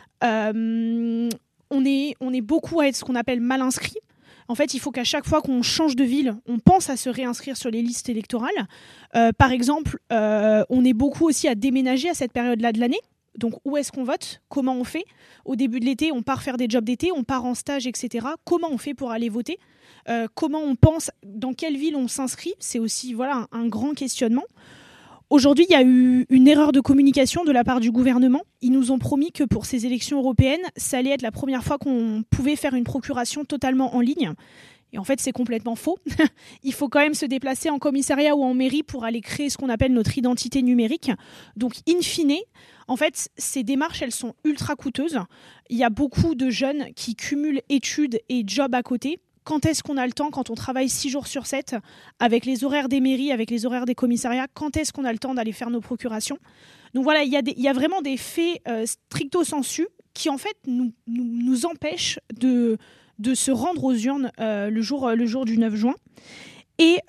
On est beaucoup à être ce qu'on appelle mal inscrits. En fait, il faut qu'à chaque fois qu'on change de ville, on pense à se réinscrire sur les listes électorales. Par exemple, on est beaucoup aussi à déménager à cette période-là de l'année. Donc, où est-ce qu'on vote ? Comment on fait ? Au début de l'été, on part faire des jobs d'été, on part en stage, etc. Comment on fait pour aller voter ? Comment on pense ? Dans quelle ville on s'inscrit ? C'est aussi un grand questionnement. Aujourd'hui, il y a eu une erreur de communication de la part du gouvernement. Ils nous ont promis que pour ces élections européennes, ça allait être la première fois qu'on pouvait faire une procuration totalement en ligne. Et en fait, c'est complètement faux. Il faut quand même se déplacer en commissariat ou en mairie pour aller créer ce qu'on appelle notre identité numérique. Donc, in fine, en fait, ces démarches, elles sont ultra coûteuses. Il y a beaucoup de jeunes qui cumulent études et jobs à côté. Quand est-ce qu'on a le temps, quand on travaille 6 jours sur 7, avec les horaires des mairies, avec les horaires des commissariats, quand est-ce qu'on a le temps d'aller faire nos procurations ? Donc voilà, il y a vraiment des faits stricto sensu qui, en fait, nous empêchent de se rendre aux urnes le jour du 9 juin. Et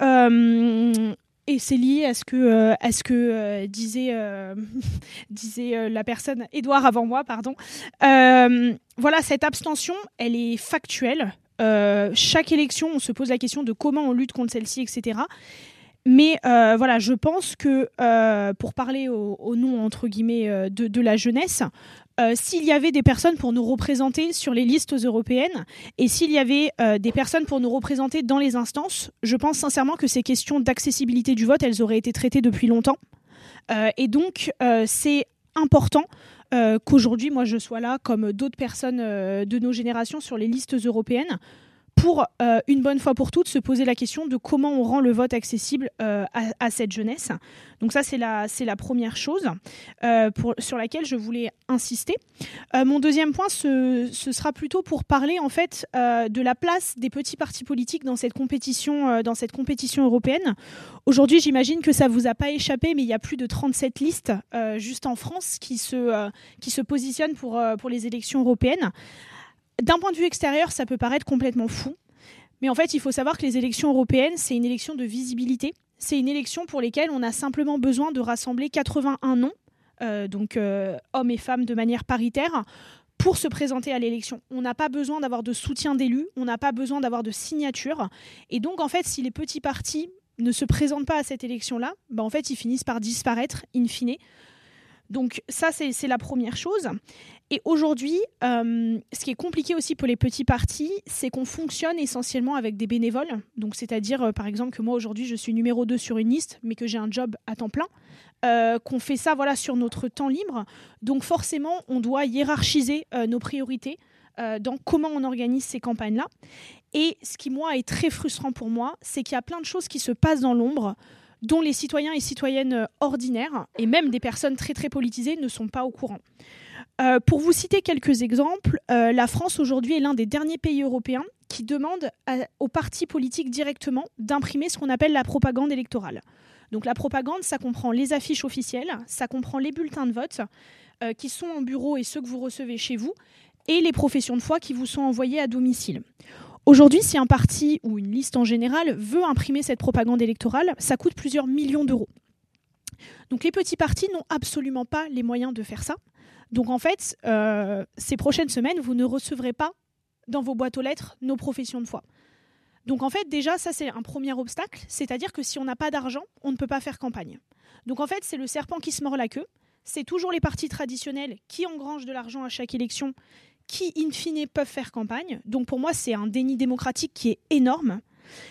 c'est lié à ce que disait la personne, Édouard avant moi, pardon. Voilà, cette abstention, elle est factuelle. Chaque élection, on se pose la question de comment on lutte contre celle-ci, etc. Mais je pense que, pour parler au nom, entre guillemets, de la jeunesse, s'il y avait des personnes pour nous représenter sur les listes européennes et s'il y avait des personnes pour nous représenter dans les instances, je pense sincèrement que ces questions d'accessibilité du vote, elles auraient été traitées depuis longtemps. Et donc, c'est important qu'aujourd'hui, moi, je sois là, comme d'autres personnes de nos générations, sur les listes européennes, pour, une bonne fois pour toutes, se poser la question de comment on rend le vote accessible à cette jeunesse. Donc ça, c'est la première chose sur laquelle je voulais insister. Mon deuxième point, ce sera plutôt pour parler en fait de la place des petits partis politiques dans cette compétition européenne. Aujourd'hui, j'imagine que ça ne vous a pas échappé, mais il y a plus de 37 listes juste en France qui se positionnent pour les élections européennes. D'un point de vue extérieur, ça peut paraître complètement fou. Mais en fait, il faut savoir que les élections européennes, c'est une élection de visibilité. C'est une élection pour laquelle on a simplement besoin de rassembler 81 noms, hommes et femmes de manière paritaire, pour se présenter à l'élection. On n'a pas besoin d'avoir de soutien d'élus, on n'a pas besoin d'avoir de signatures. Et donc, en fait, si les petits partis ne se présentent pas à cette élection-là, en fait, ils finissent par disparaître, in fine. Donc ça, c'est la première chose. Et aujourd'hui, ce qui est compliqué aussi pour les petits partis, c'est qu'on fonctionne essentiellement avec des bénévoles. Donc, c'est-à-dire, par exemple, que moi, aujourd'hui, je suis numéro 2 sur une liste, mais que j'ai un job à temps plein, qu'on fait ça sur notre temps libre. Donc, forcément, on doit hiérarchiser nos priorités dans comment on organise ces campagnes-là. Et ce qui, moi, est très frustrant pour moi, c'est qu'il y a plein de choses qui se passent dans l'ombre, dont les citoyens et citoyennes ordinaires, et même des personnes très très politisées, ne sont pas au courant. Pour vous citer quelques exemples, la France aujourd'hui est l'un des derniers pays européens qui demande aux partis politiques directement d'imprimer ce qu'on appelle la propagande électorale. Donc la propagande, ça comprend les affiches officielles, ça comprend les bulletins de vote qui sont en bureau et ceux que vous recevez chez vous, et les professions de foi qui vous sont envoyées à domicile. Aujourd'hui, si un parti ou une liste en général veut imprimer cette propagande électorale, ça coûte plusieurs millions d'euros. Donc les petits partis n'ont absolument pas les moyens de faire ça. Donc en fait, ces prochaines semaines, vous ne recevrez pas dans vos boîtes aux lettres nos professions de foi. Donc en fait, déjà, ça c'est un premier obstacle, c'est-à-dire que si on n'a pas d'argent, on ne peut pas faire campagne. Donc en fait, c'est le serpent qui se mord la queue. C'est toujours les partis traditionnels qui engrangent de l'argent à chaque élection, qui in fine peuvent faire campagne. Donc pour moi, c'est un déni démocratique qui est énorme.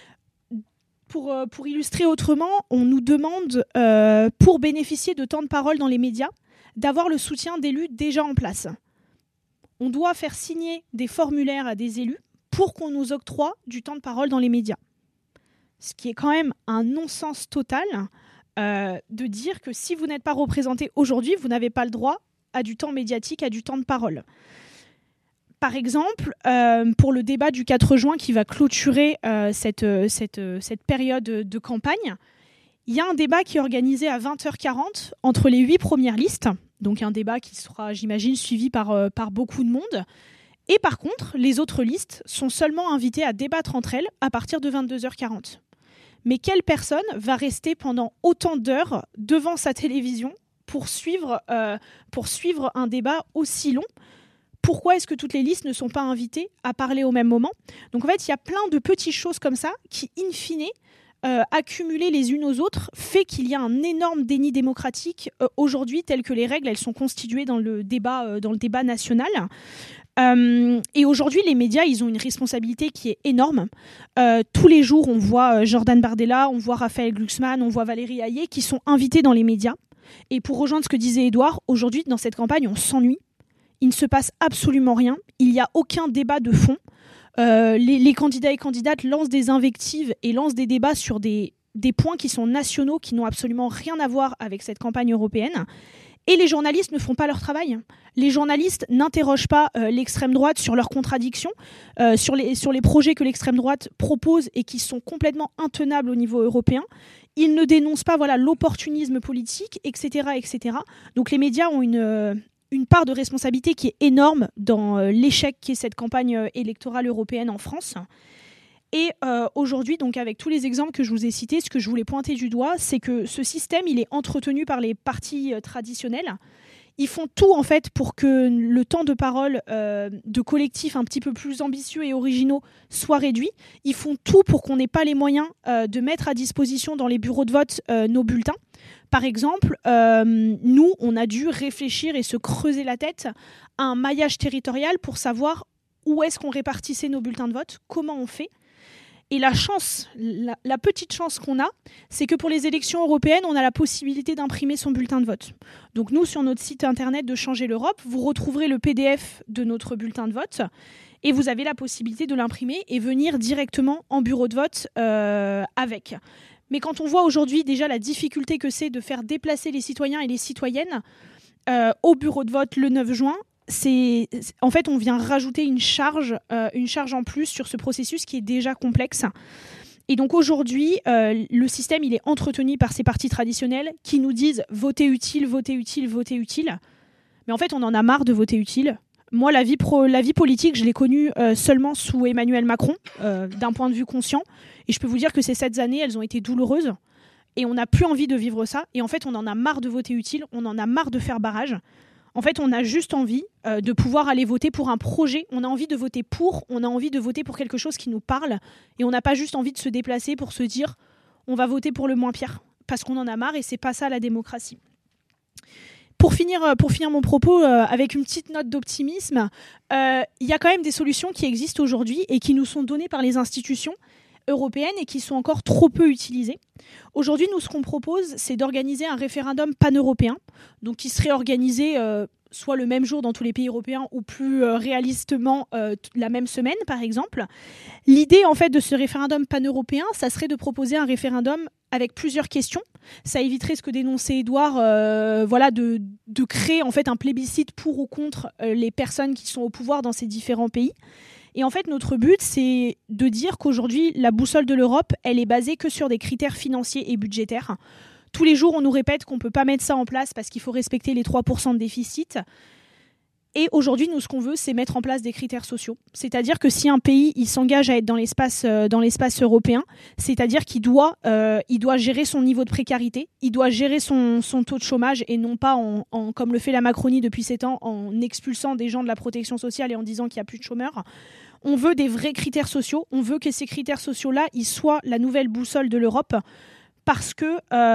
Pour illustrer autrement, on nous demande, pour bénéficier de temps de parole dans les médias, d'avoir le soutien d'élus déjà en place. On doit faire signer des formulaires à des élus pour qu'on nous octroie du temps de parole dans les médias. Ce qui est quand même un non-sens total de dire que si vous n'êtes pas représenté aujourd'hui, vous n'avez pas le droit à du temps médiatique, à du temps de parole. Par exemple, pour le débat du 4 juin qui va clôturer cette période de campagne, il y a un débat qui est organisé à 20h40 entre les 8 premières listes. Donc un débat qui sera, j'imagine, suivi par beaucoup de monde. Et par contre, les autres listes sont seulement invitées à débattre entre elles à partir de 22h40. Mais quelle personne va rester pendant autant d'heures devant sa télévision pour suivre un débat aussi long ? Pourquoi est-ce que toutes les listes ne sont pas invitées à parler au même moment ? Donc en fait, il y a plein de petites choses comme ça qui, in fine, accumulées les unes aux autres, fait qu'il y a un énorme déni démocratique aujourd'hui, tel que les règles elles sont constituées dans le débat national. Et aujourd'hui, les médias, ils ont une responsabilité qui est énorme. Tous les jours, on voit Jordan Bardella, on voit Raphaël Glucksmann, on voit Valérie Hayé qui sont invités dans les médias. Et pour rejoindre ce que disait Édouard, aujourd'hui, dans cette campagne, on s'ennuie. Il ne se passe absolument rien. Il n'y a aucun débat de fond. Les candidats et candidates lancent des invectives et lancent des débats sur des points qui sont nationaux, qui n'ont absolument rien à voir avec cette campagne européenne. Et les journalistes ne font pas leur travail. Les journalistes n'interrogent pas l'extrême droite sur leurs contradictions, sur les projets que l'extrême droite propose et qui sont complètement intenables au niveau européen. Ils ne dénoncent pas l'opportunisme politique, etc., etc. Donc les médias ont une part de responsabilité qui est énorme dans l'échec qu'est cette campagne électorale européenne en France. Et aujourd'hui, donc avec tous les exemples que je vous ai cités, ce que je voulais pointer du doigt, c'est que ce système, il est entretenu par les partis traditionnels. Ils font tout en fait pour que le temps de parole de collectifs un petit peu plus ambitieux et originaux soit réduit. Ils font tout pour qu'on n'ait pas les moyens de mettre à disposition dans les bureaux de vote nos bulletins. Par exemple, nous, on a dû réfléchir et se creuser la tête à un maillage territorial pour savoir où est-ce qu'on répartissait nos bulletins de vote, comment on fait. Et la petite chance qu'on a, c'est que pour les élections européennes, on a la possibilité d'imprimer son bulletin de vote. Donc nous, sur notre site internet de Changer l'Europe, vous retrouverez le PDF de notre bulletin de vote et vous avez la possibilité de l'imprimer et venir directement en bureau de vote avec. Mais quand on voit aujourd'hui déjà la difficulté que c'est de faire déplacer les citoyens et les citoyennes au bureau de vote le 9 juin, en fait, on vient rajouter une charge en plus sur ce processus qui est déjà complexe. Et donc aujourd'hui, le système il est entretenu par ces partis traditionnels qui nous disent voter utile, voter utile, voter utile. Mais en fait, on en a marre de voter utile. Moi, la vie politique, je l'ai connue seulement sous Emmanuel Macron, d'un point de vue conscient. Et je peux vous dire que ces 7 années, elles ont été douloureuses. Et on n'a plus envie de vivre ça. Et en fait, on en a marre de voter utile, on en a marre de faire barrage. En fait, on a juste envie de pouvoir aller voter pour un projet. On a envie de voter pour, on a envie de voter pour quelque chose qui nous parle. Et on n'a pas juste envie de se déplacer pour se dire on va voter pour le moins pire. Parce qu'on en a marre et c'est pas ça la démocratie. Pour finir mon propos avec une petite note d'optimisme, il y a quand même des solutions qui existent aujourd'hui et qui nous sont données par les institutions européennes et qui sont encore trop peu utilisées. Aujourd'hui, nous, ce qu'on propose, c'est d'organiser un référendum pan-européen, donc qui serait organisé soit le même jour dans tous les pays européens ou plus réalistement la même semaine, par exemple. L'idée, en fait, de ce référendum pan-européen, ça serait de proposer un référendum avec plusieurs questions. Ça éviterait ce que dénonçait Édouard, de créer en fait un plébiscite pour ou contre les personnes qui sont au pouvoir dans ces différents pays. Et en fait, notre but, c'est de dire qu'aujourd'hui, la boussole de l'Europe, elle est basée que sur des critères financiers et budgétaires. Tous les jours, on nous répète qu'on ne peut pas mettre ça en place parce qu'il faut respecter les 3% de déficit. Et aujourd'hui, nous, ce qu'on veut, c'est mettre en place des critères sociaux. C'est-à-dire que si un pays il s'engage à être dans l'espace européen, c'est-à-dire qu'il doit gérer son niveau de précarité, il doit gérer son taux de chômage et non pas, comme le fait la Macronie depuis 7 ans, en expulsant des gens de la protection sociale et en disant qu'il n'y a plus de chômeurs. On veut des vrais critères sociaux. On veut que ces critères sociaux-là, ils soient la nouvelle boussole de l'Europe. Parce que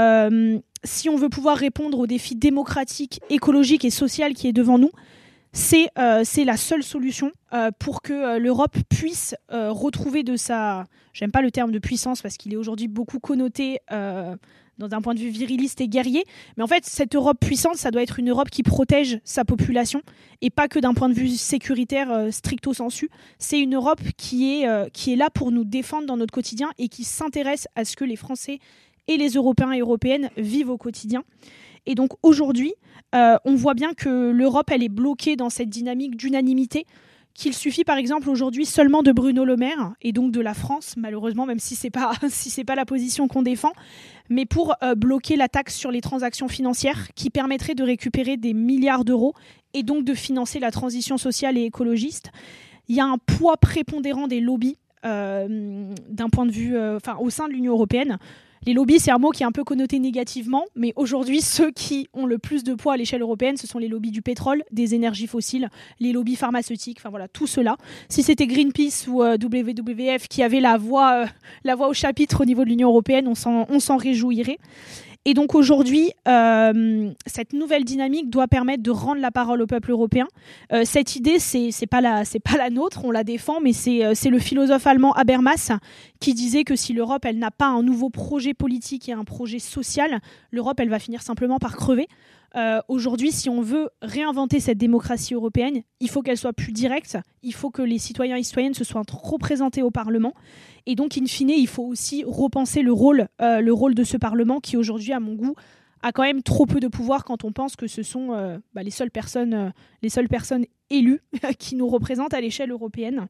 si on veut pouvoir répondre aux défis démocratiques, écologiques et sociaux qui est devant nous, c'est la seule solution pour que l'Europe puisse retrouver de sa... J'aime pas le terme de puissance parce qu'il est aujourd'hui beaucoup connoté dans un point de vue viriliste et guerrier. Mais en fait, cette Europe puissante, ça doit être une Europe qui protège sa population et pas que d'un point de vue sécuritaire stricto sensu. C'est une Europe qui est là pour nous défendre dans notre quotidien et qui s'intéresse à ce que les Français et les Européens et Européennes vivent au quotidien. Et donc aujourd'hui, on voit bien que l'Europe, elle est bloquée dans cette dynamique d'unanimité, qu'il suffit par exemple aujourd'hui seulement de Bruno Le Maire, et donc de la France, malheureusement, même si c'est pas la position qu'on défend, mais pour bloquer la taxe sur les transactions financières qui permettrait de récupérer des milliards d'euros et donc de financer la transition sociale et écologiste. Il y a un poids prépondérant des lobbies d'un point de vue, au sein de l'Union européenne. Les lobbies, c'est un mot qui est un peu connoté négativement, mais aujourd'hui, ceux qui ont le plus de poids à l'échelle européenne, ce sont les lobbies du pétrole, des énergies fossiles, les lobbies pharmaceutiques, enfin voilà, tout cela. Si c'était Greenpeace ou WWF qui avait la voix au chapitre au niveau de l'Union européenne, on s'en réjouirait. Et donc aujourd'hui, cette nouvelle dynamique doit permettre de rendre la parole au peuple européen. Cette idée, c'est pas la nôtre, on la défend, mais c'est le philosophe allemand Habermas qui disait que si l'Europe, elle n'a pas un nouveau projet politique et un projet social, l'Europe, elle va finir simplement par crever. Aujourd'hui, si on veut réinventer cette démocratie européenne, il faut qu'elle soit plus directe, il faut que les citoyens et citoyennes se soient représentés au Parlement. Et donc, in fine, il faut aussi repenser le rôle de ce Parlement qui, aujourd'hui, à mon goût, a quand même trop peu de pouvoir quand on pense que ce sont les seules personnes élues qui nous représentent à l'échelle européenne.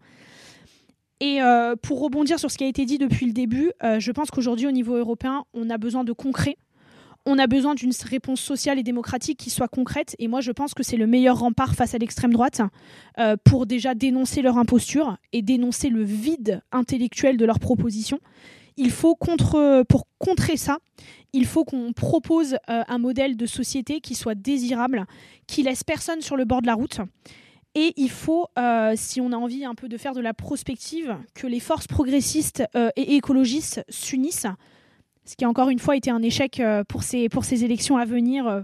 Et pour rebondir sur ce qui a été dit depuis le début, je pense qu'aujourd'hui, au niveau européen, on a besoin de concret. On a besoin d'une réponse sociale et démocratique qui soit concrète. Et moi, je pense que c'est le meilleur rempart face à l'extrême droite pour déjà dénoncer leur imposture et dénoncer le vide intellectuel de leurs propositions. Il faut pour contrer ça, il faut qu'on propose un modèle de société qui soit désirable, qui laisse personne sur le bord de la route. Et il faut, si on a envie un peu de faire de la prospective, que les forces progressistes et écologistes s'unissent. Ce qui, encore une fois, été un échec pour ces élections à venir.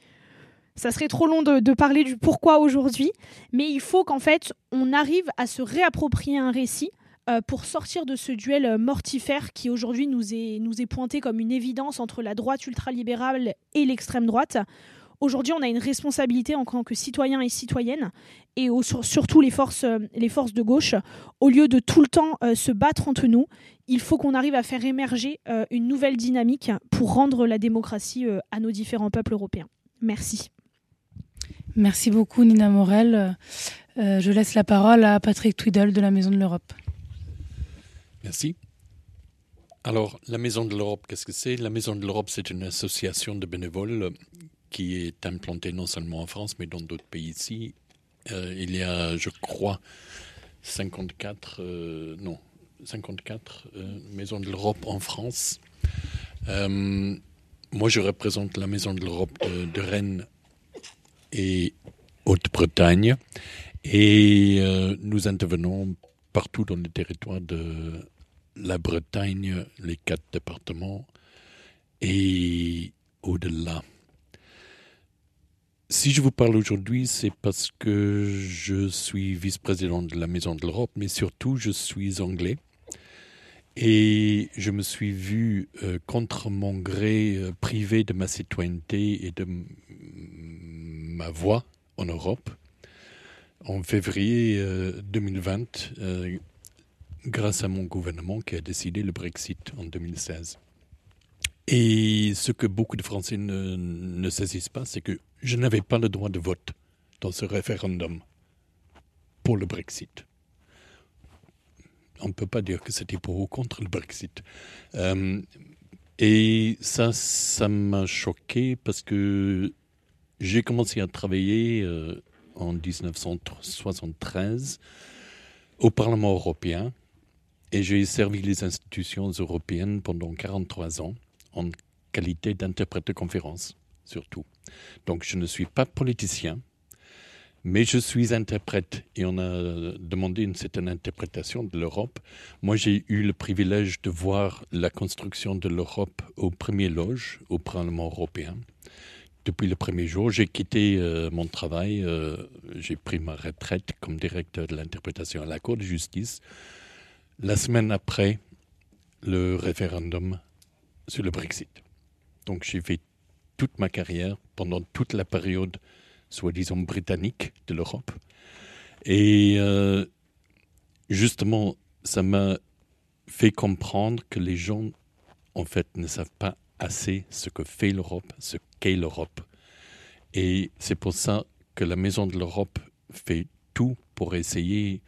Ça serait trop long de parler du pourquoi aujourd'hui, mais il faut qu'en fait, on arrive à se réapproprier un récit pour sortir de ce duel mortifère qui, aujourd'hui, nous est pointé comme une évidence entre la droite ultralibérale et l'extrême droite. Aujourd'hui, on a une responsabilité en tant que citoyens et citoyennes, et surtout les forces de gauche. Au lieu de tout le temps se battre entre nous, il faut qu'on arrive à faire émerger une nouvelle dynamique pour rendre la démocratie à nos différents peuples européens. Merci. Merci beaucoup Nina Morel. Je laisse la parole à Patrick Tweedle de la Maison de l'Europe. Merci. Alors, la Maison de l'Europe, qu'est-ce que c'est ? La Maison de l'Europe, c'est une association de bénévoles qui est implantée non seulement en France, mais dans d'autres pays ici. Il y a, je crois, 54 Maisons de l'Europe en France. Moi, je représente la Maison de l'Europe de Rennes et Haute-Bretagne. Et nous intervenons partout dans le territoire de la Bretagne, les 4 départements et au-delà. Si je vous parle aujourd'hui, c'est parce que je suis vice-président de la Maison de l'Europe, mais surtout je suis anglais. Et je me suis vu, contre mon gré, privé de ma citoyenneté et de ma voix en Europe en février 2020, grâce à mon gouvernement qui a décidé le Brexit en 2016. Et ce que beaucoup de Français ne saisissent pas, c'est que je n'avais pas le droit de vote dans ce référendum pour le Brexit. On ne peut pas dire que c'était pour ou contre le Brexit. Et ça m'a choqué parce que j'ai commencé à travailler en 1973 au Parlement européen et j'ai servi les institutions européennes pendant 43 ans en qualité d'interprète de conférence, surtout. Donc je ne suis pas politicien. Mais je suis interprète et on a demandé une certaine interprétation de l'Europe. Moi, j'ai eu le privilège de voir la construction de l'Europe au premier loge au Parlement européen. Depuis le premier jour, j'ai quitté mon travail. J'ai pris ma retraite comme directeur de l'interprétation à la Cour de justice. La semaine après le référendum sur le Brexit. Donc, j'ai fait toute ma carrière pendant toute la période soi-disant britannique de l'Europe. Et justement, ça m'a fait comprendre que les gens, en fait, ne savent pas assez ce que fait l'Europe, ce qu'est l'Europe. Et c'est pour ça que la Maison de l'Europe fait tout pour essayer,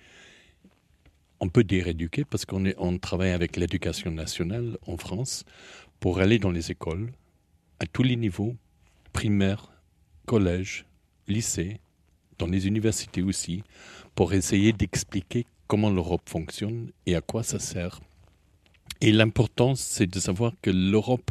on peut dire éduquer, parce qu'on travaille avec l'éducation nationale en France, pour aller dans les écoles, à tous les niveaux, primaire, collège, lycée, dans les universités aussi, pour essayer d'expliquer comment l'Europe fonctionne et à quoi ça sert. Et l'important, c'est de savoir que l'Europe,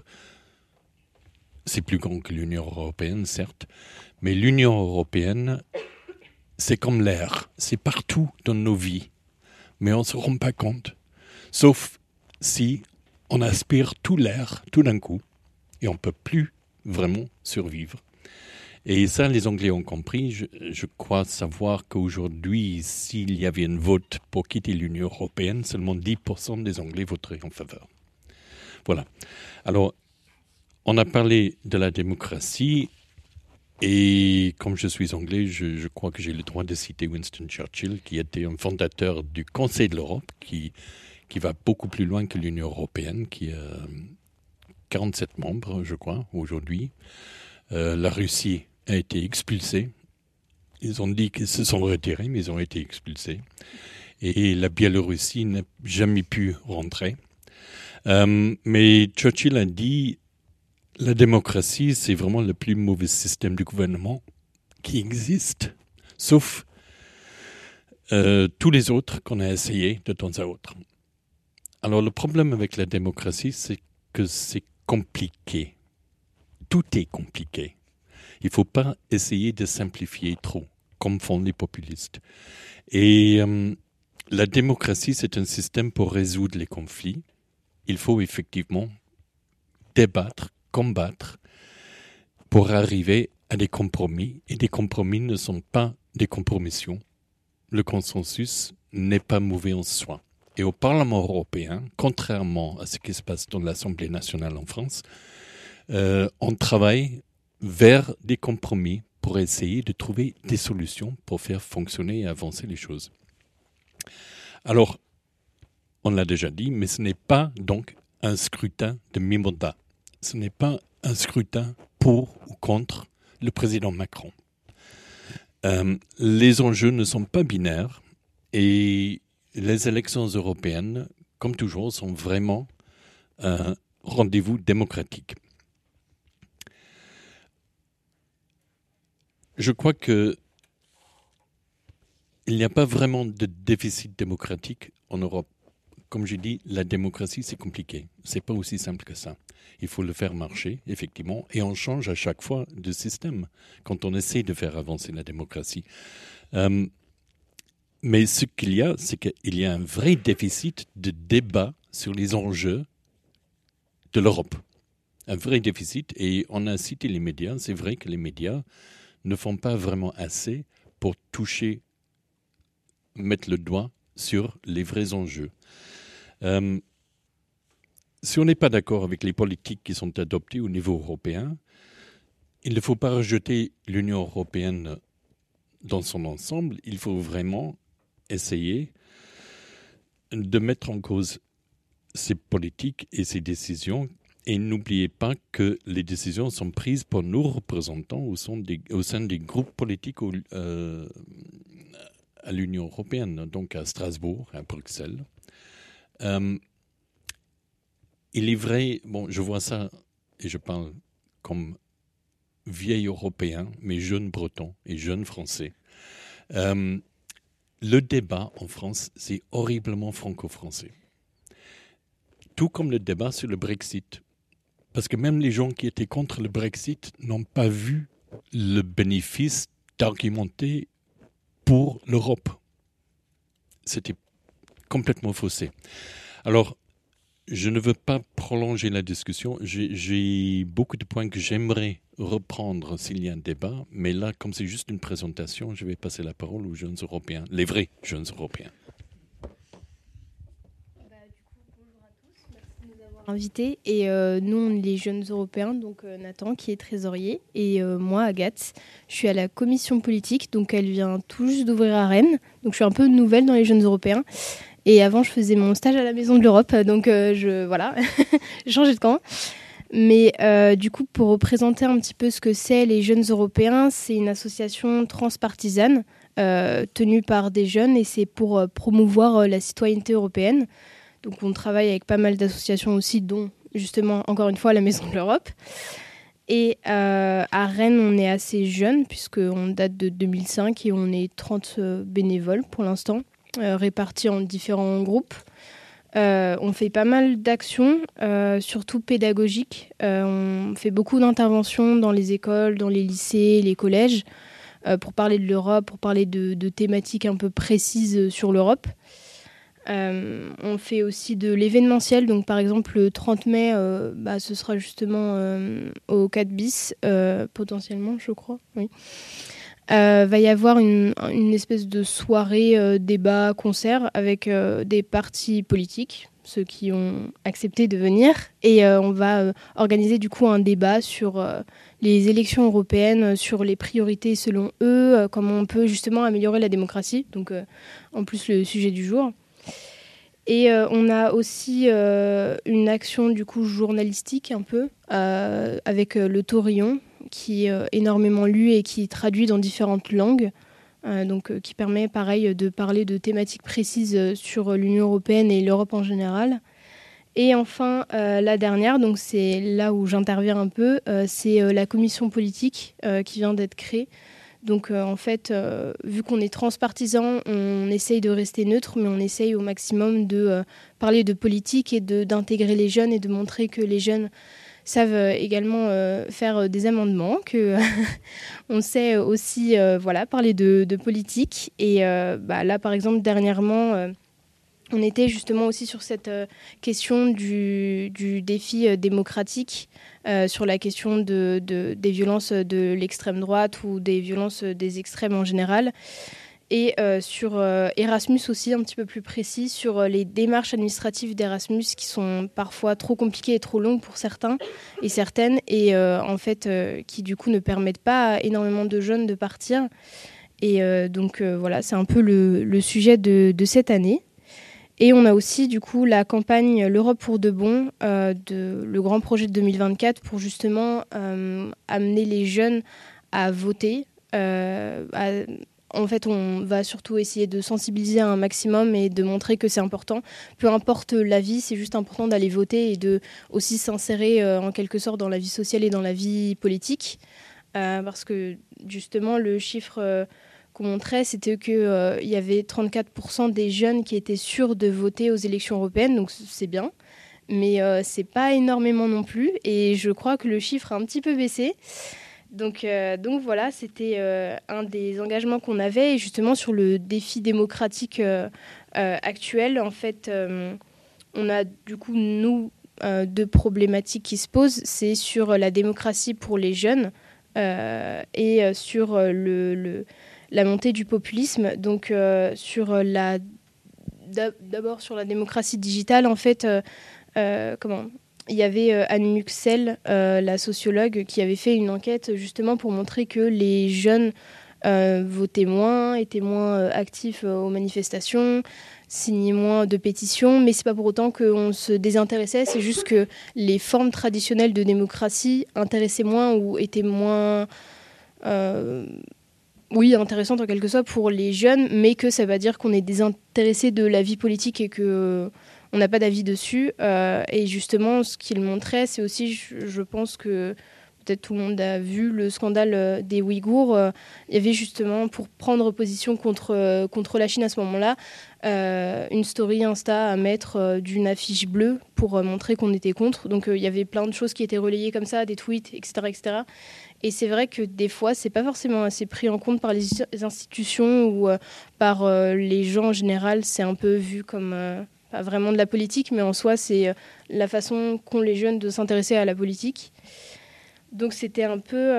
c'est plus grand que l'Union européenne, certes, mais l'Union européenne, c'est comme l'air, c'est partout dans nos vies, mais on ne se rend pas compte, sauf si on aspire tout l'air tout d'un coup, et on ne peut plus vraiment survivre. Et ça, les Anglais ont compris. Je crois savoir qu'aujourd'hui, s'il y avait un vote pour quitter l'Union européenne, seulement 10% des Anglais voteraient en faveur. Voilà. Alors, on a parlé de la démocratie. Et comme je suis anglais, je crois que j'ai le droit de citer Winston Churchill, qui était un fondateur du Conseil de l'Europe, qui va beaucoup plus loin que l'Union européenne, qui a 47 membres, je crois, aujourd'hui. La Russie a été expulsée. Ils ont dit qu'ils se sont retirés, mais ils ont été expulsés. Et la Biélorussie n'a jamais pu rentrer. Mais Churchill a dit la démocratie, c'est vraiment le plus mauvais système de gouvernement qui existe, sauf tous les autres qu'on a essayés de temps à autre. Alors le problème avec la démocratie, c'est que c'est compliqué. Tout est compliqué. Il ne faut pas essayer de simplifier trop, comme font les populistes. Et la démocratie, c'est un système pour résoudre les conflits. Il faut effectivement débattre, combattre, pour arriver à des compromis. Et des compromis ne sont pas des compromissions. Le consensus n'est pas mauvais en soi. Et au Parlement européen, contrairement à ce qui se passe dans l'Assemblée nationale en France, on travaille vers des compromis pour essayer de trouver des solutions pour faire fonctionner et avancer les choses. Alors, on l'a déjà dit, mais ce n'est pas donc un scrutin de mi-mandat. Ce n'est pas un scrutin pour ou contre le président Macron. Les enjeux ne sont pas binaires et les élections européennes, comme toujours, sont vraiment un rendez-vous démocratique. Je crois qu'il n'y a pas vraiment de déficit démocratique en Europe. Comme j'ai dit, la démocratie, c'est compliqué. C'est pas aussi simple que ça. Il faut le faire marcher, effectivement, et on change à chaque fois de système quand on essaie de faire avancer la démocratie. Mais ce qu'il y a, c'est qu'il y a un vrai déficit de débat sur les enjeux de l'Europe. Un vrai déficit, et on a cité les médias. C'est vrai que les médias ne font pas vraiment assez pour toucher, mettre le doigt sur les vrais enjeux. Si on n'est pas d'accord avec les politiques qui sont adoptées au niveau européen, il ne faut pas rejeter l'Union européenne dans son ensemble. Il faut vraiment essayer de mettre en cause ces politiques et ces décisions. Et n'oubliez pas que les décisions sont prises par nos représentants au sein des groupes politiques à l'Union européenne, donc à Strasbourg, à Bruxelles. Il est vrai, bon, je vois ça, et je parle comme vieil Européen, mais jeune Breton et jeune Français. Le débat en France, c'est horriblement franco-français. Tout comme le débat sur le Brexit. Parce que même les gens qui étaient contre le Brexit n'ont pas vu le bénéfice d'argumenter pour l'Europe. C'était complètement faussé. Alors, je ne veux pas prolonger la discussion. J'ai beaucoup de points que j'aimerais reprendre s'il y a un débat, mais là, comme c'est juste une présentation, je vais passer la parole aux jeunes Européens, les vrais jeunes Européens. Invité et nous on est les jeunes européens, donc Nathan qui est trésorier et moi Agathe, je suis à la commission politique, donc elle vient tout juste d'ouvrir à Rennes, donc je suis un peu nouvelle dans les jeunes européens et avant je faisais mon stage à la Maison de l'Europe, donc voilà, j'ai changé de camp. Mais du coup, pour représenter un petit peu ce que c'est les jeunes européens, c'est une association transpartisane tenue par des jeunes et c'est pour promouvoir la citoyenneté européenne. Donc on travaille avec pas mal d'associations aussi, dont justement, encore une fois, la Maison de l'Europe. Et à Rennes, on est assez jeune, puisqu'on date de 2005 et on est 30 bénévoles pour l'instant, répartis en différents groupes. On fait pas mal d'actions, surtout pédagogiques. On fait beaucoup d'interventions dans les écoles, dans les lycées, les collèges, pour parler de l'Europe, pour parler de thématiques un peu précises sur l'Europe. On fait aussi de l'événementiel, donc par exemple le 30 mai, ce sera justement au 4 bis, potentiellement je crois, oui. Va y avoir une espèce de soirée débat, concert avec des partis politiques, ceux qui ont accepté de venir, et on va organiser du coup un débat sur les élections européennes, sur les priorités selon eux, comment on peut justement améliorer la démocratie, donc en plus le sujet du jour. Et on a aussi une action du coup journalistique un peu avec le Taurillon qui est énormément lu et qui est traduit dans différentes langues, qui permet pareil de parler de thématiques précises sur l'Union européenne et l'Europe en général. Et enfin la dernière, donc c'est là où j'interviens un peu, c'est la commission politique qui vient d'être créée. Donc en fait, vu qu'on est transpartisan, on essaye de rester neutre, mais on essaye au maximum de parler de politique et d'intégrer les jeunes et de montrer que les jeunes savent également faire des amendements, qu'on sait aussi parler de politique. Et là, par exemple, dernièrement, on était justement aussi sur cette question du défi démocratique, sur la question des violences de l'extrême droite ou des violences des extrêmes en général. Et sur Erasmus aussi, un petit peu plus précis, sur les démarches administratives d'Erasmus qui sont parfois trop compliquées et trop longues pour certains et certaines, et qui du coup ne permettent pas à énormément de jeunes de partir. Et voilà, c'est un peu le sujet de cette année. Et on a aussi du coup la campagne L'Europe pour de bon, le grand projet de 2024 pour justement amener les jeunes à voter. En fait, on va surtout essayer de sensibiliser un maximum et de montrer que c'est important. Peu importe l'avis, c'est juste important d'aller voter et de aussi s'insérer en quelque sorte dans la vie sociale et dans la vie politique. Parce que justement, le chiffre qu'on montrait, c'était qu'il y avait 34% des jeunes qui étaient sûrs de voter aux élections européennes, donc c'est bien. Mais c'est pas énormément non plus. Et je crois que le chiffre a un petit peu baissé. Donc voilà, c'était un des engagements qu'on avait. Et justement, sur le défi démocratique actuel, en fait, on a du coup, nous, deux problématiques qui se posent. C'est sur la démocratie pour les jeunes et sur la montée du populisme. Donc, d'abord sur la démocratie digitale, en fait, il y avait Anne Muxel, la sociologue, qui avait fait une enquête justement pour montrer que les jeunes votaient moins, étaient moins actifs aux manifestations, signaient moins de pétitions, mais c'est pas pour autant qu'on se désintéressait, c'est juste que les formes traditionnelles de démocratie intéressaient moins ou étaient moins intéressantes en quelque sorte pour les jeunes, mais que ça veut pas dire qu'on est désintéressé de la vie politique et que on n'a pas d'avis dessus. Et justement, ce qu'il montrait, c'est aussi, je pense que peut-être tout le monde a vu le scandale des Ouïghours. Il y avait justement, pour prendre position contre la Chine à ce moment-là, une story Insta à mettre d'une affiche bleue pour montrer qu'on était contre. Donc il y avait plein de choses qui étaient relayées comme ça, des tweets, etc., etc. Et c'est vrai que des fois, c'est pas forcément assez pris en compte par les institutions ou par les gens en général. C'est un peu vu comme pas vraiment de la politique, mais en soi, c'est la façon qu'ont les jeunes de s'intéresser à la politique. Donc c'était un peu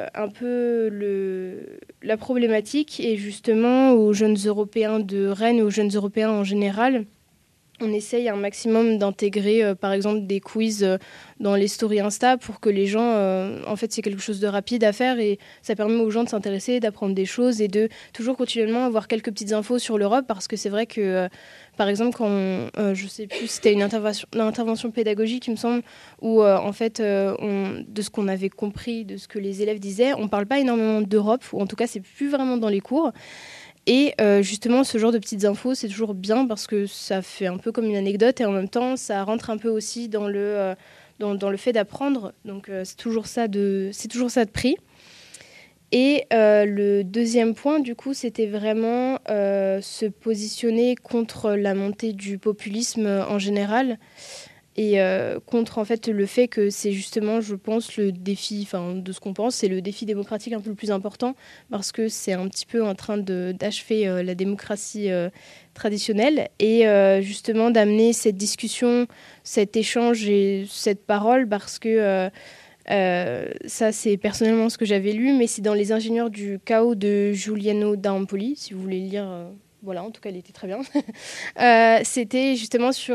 la problématique. Et justement, aux jeunes Européens de Rennes et aux jeunes Européens en général, on essaye un maximum d'intégrer, par exemple, des quiz dans les stories Insta pour que les gens... en fait, c'est quelque chose de rapide à faire et ça permet aux gens de s'intéresser, d'apprendre des choses et de toujours continuellement avoir quelques petites infos sur l'Europe parce que c'est vrai que, par exemple, quand je sais plus, c'était une intervention pédagogique, il me semble, où, en fait, de ce qu'on avait compris, de ce que les élèves disaient, on ne parle pas énormément d'Europe, ou en tout cas, c'est plus vraiment dans les cours. Et justement, ce genre de petites infos, c'est toujours bien parce que ça fait un peu comme une anecdote et en même temps, ça rentre un peu aussi dans le fait d'apprendre. Donc, c'est toujours ça de prix. Et le deuxième point, du coup, c'était vraiment se positionner contre la montée du populisme en général et contre en fait le fait que c'est justement, je pense, le défi, enfin de ce qu'on pense, c'est le défi démocratique un peu le plus important parce que c'est un petit peu en train d'achever la démocratie traditionnelle et justement d'amener cette discussion, cet échange et cette parole parce que ça c'est personnellement ce que j'avais lu, mais c'est dans Les ingénieurs du chaos de Giuliano d'Ampoli, si vous voulez le lire. Voilà, en tout cas, elle était très bien. C'était justement sur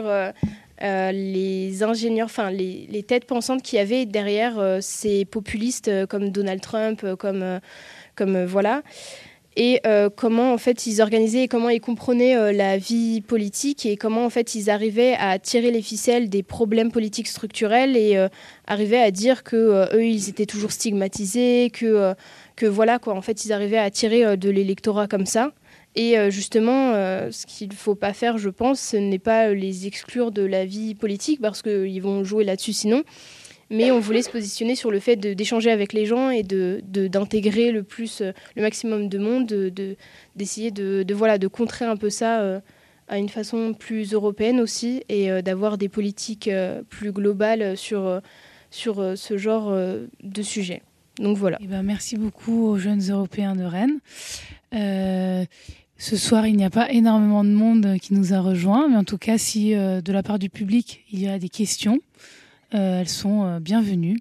les ingénieurs, enfin les têtes pensantes qu'il y avait derrière ces populistes comme Donald Trump, comme voilà, et comment en fait ils organisaient et comment ils comprenaient la vie politique et comment en fait ils arrivaient à tirer les ficelles des problèmes politiques structurels et arrivaient à dire que eux ils étaient toujours stigmatisés, que voilà quoi, en fait ils arrivaient à tirer de l'électorat comme ça. Et justement, ce qu'il ne faut pas faire, je pense, ce n'est pas les exclure de la vie politique parce qu'ils vont jouer là-dessus sinon. Mais on voulait se positionner sur le fait d'échanger avec les gens et d'intégrer le maximum de monde, d'essayer de contrer un peu ça à une façon plus européenne aussi et d'avoir des politiques plus globales sur ce genre de sujet. Donc voilà. Eh ben, merci beaucoup aux jeunes Européens de Rennes. Ce soir, il n'y a pas énormément de monde qui nous a rejoints, mais en tout cas, si de la part du public, il y a des questions, elles sont bienvenues.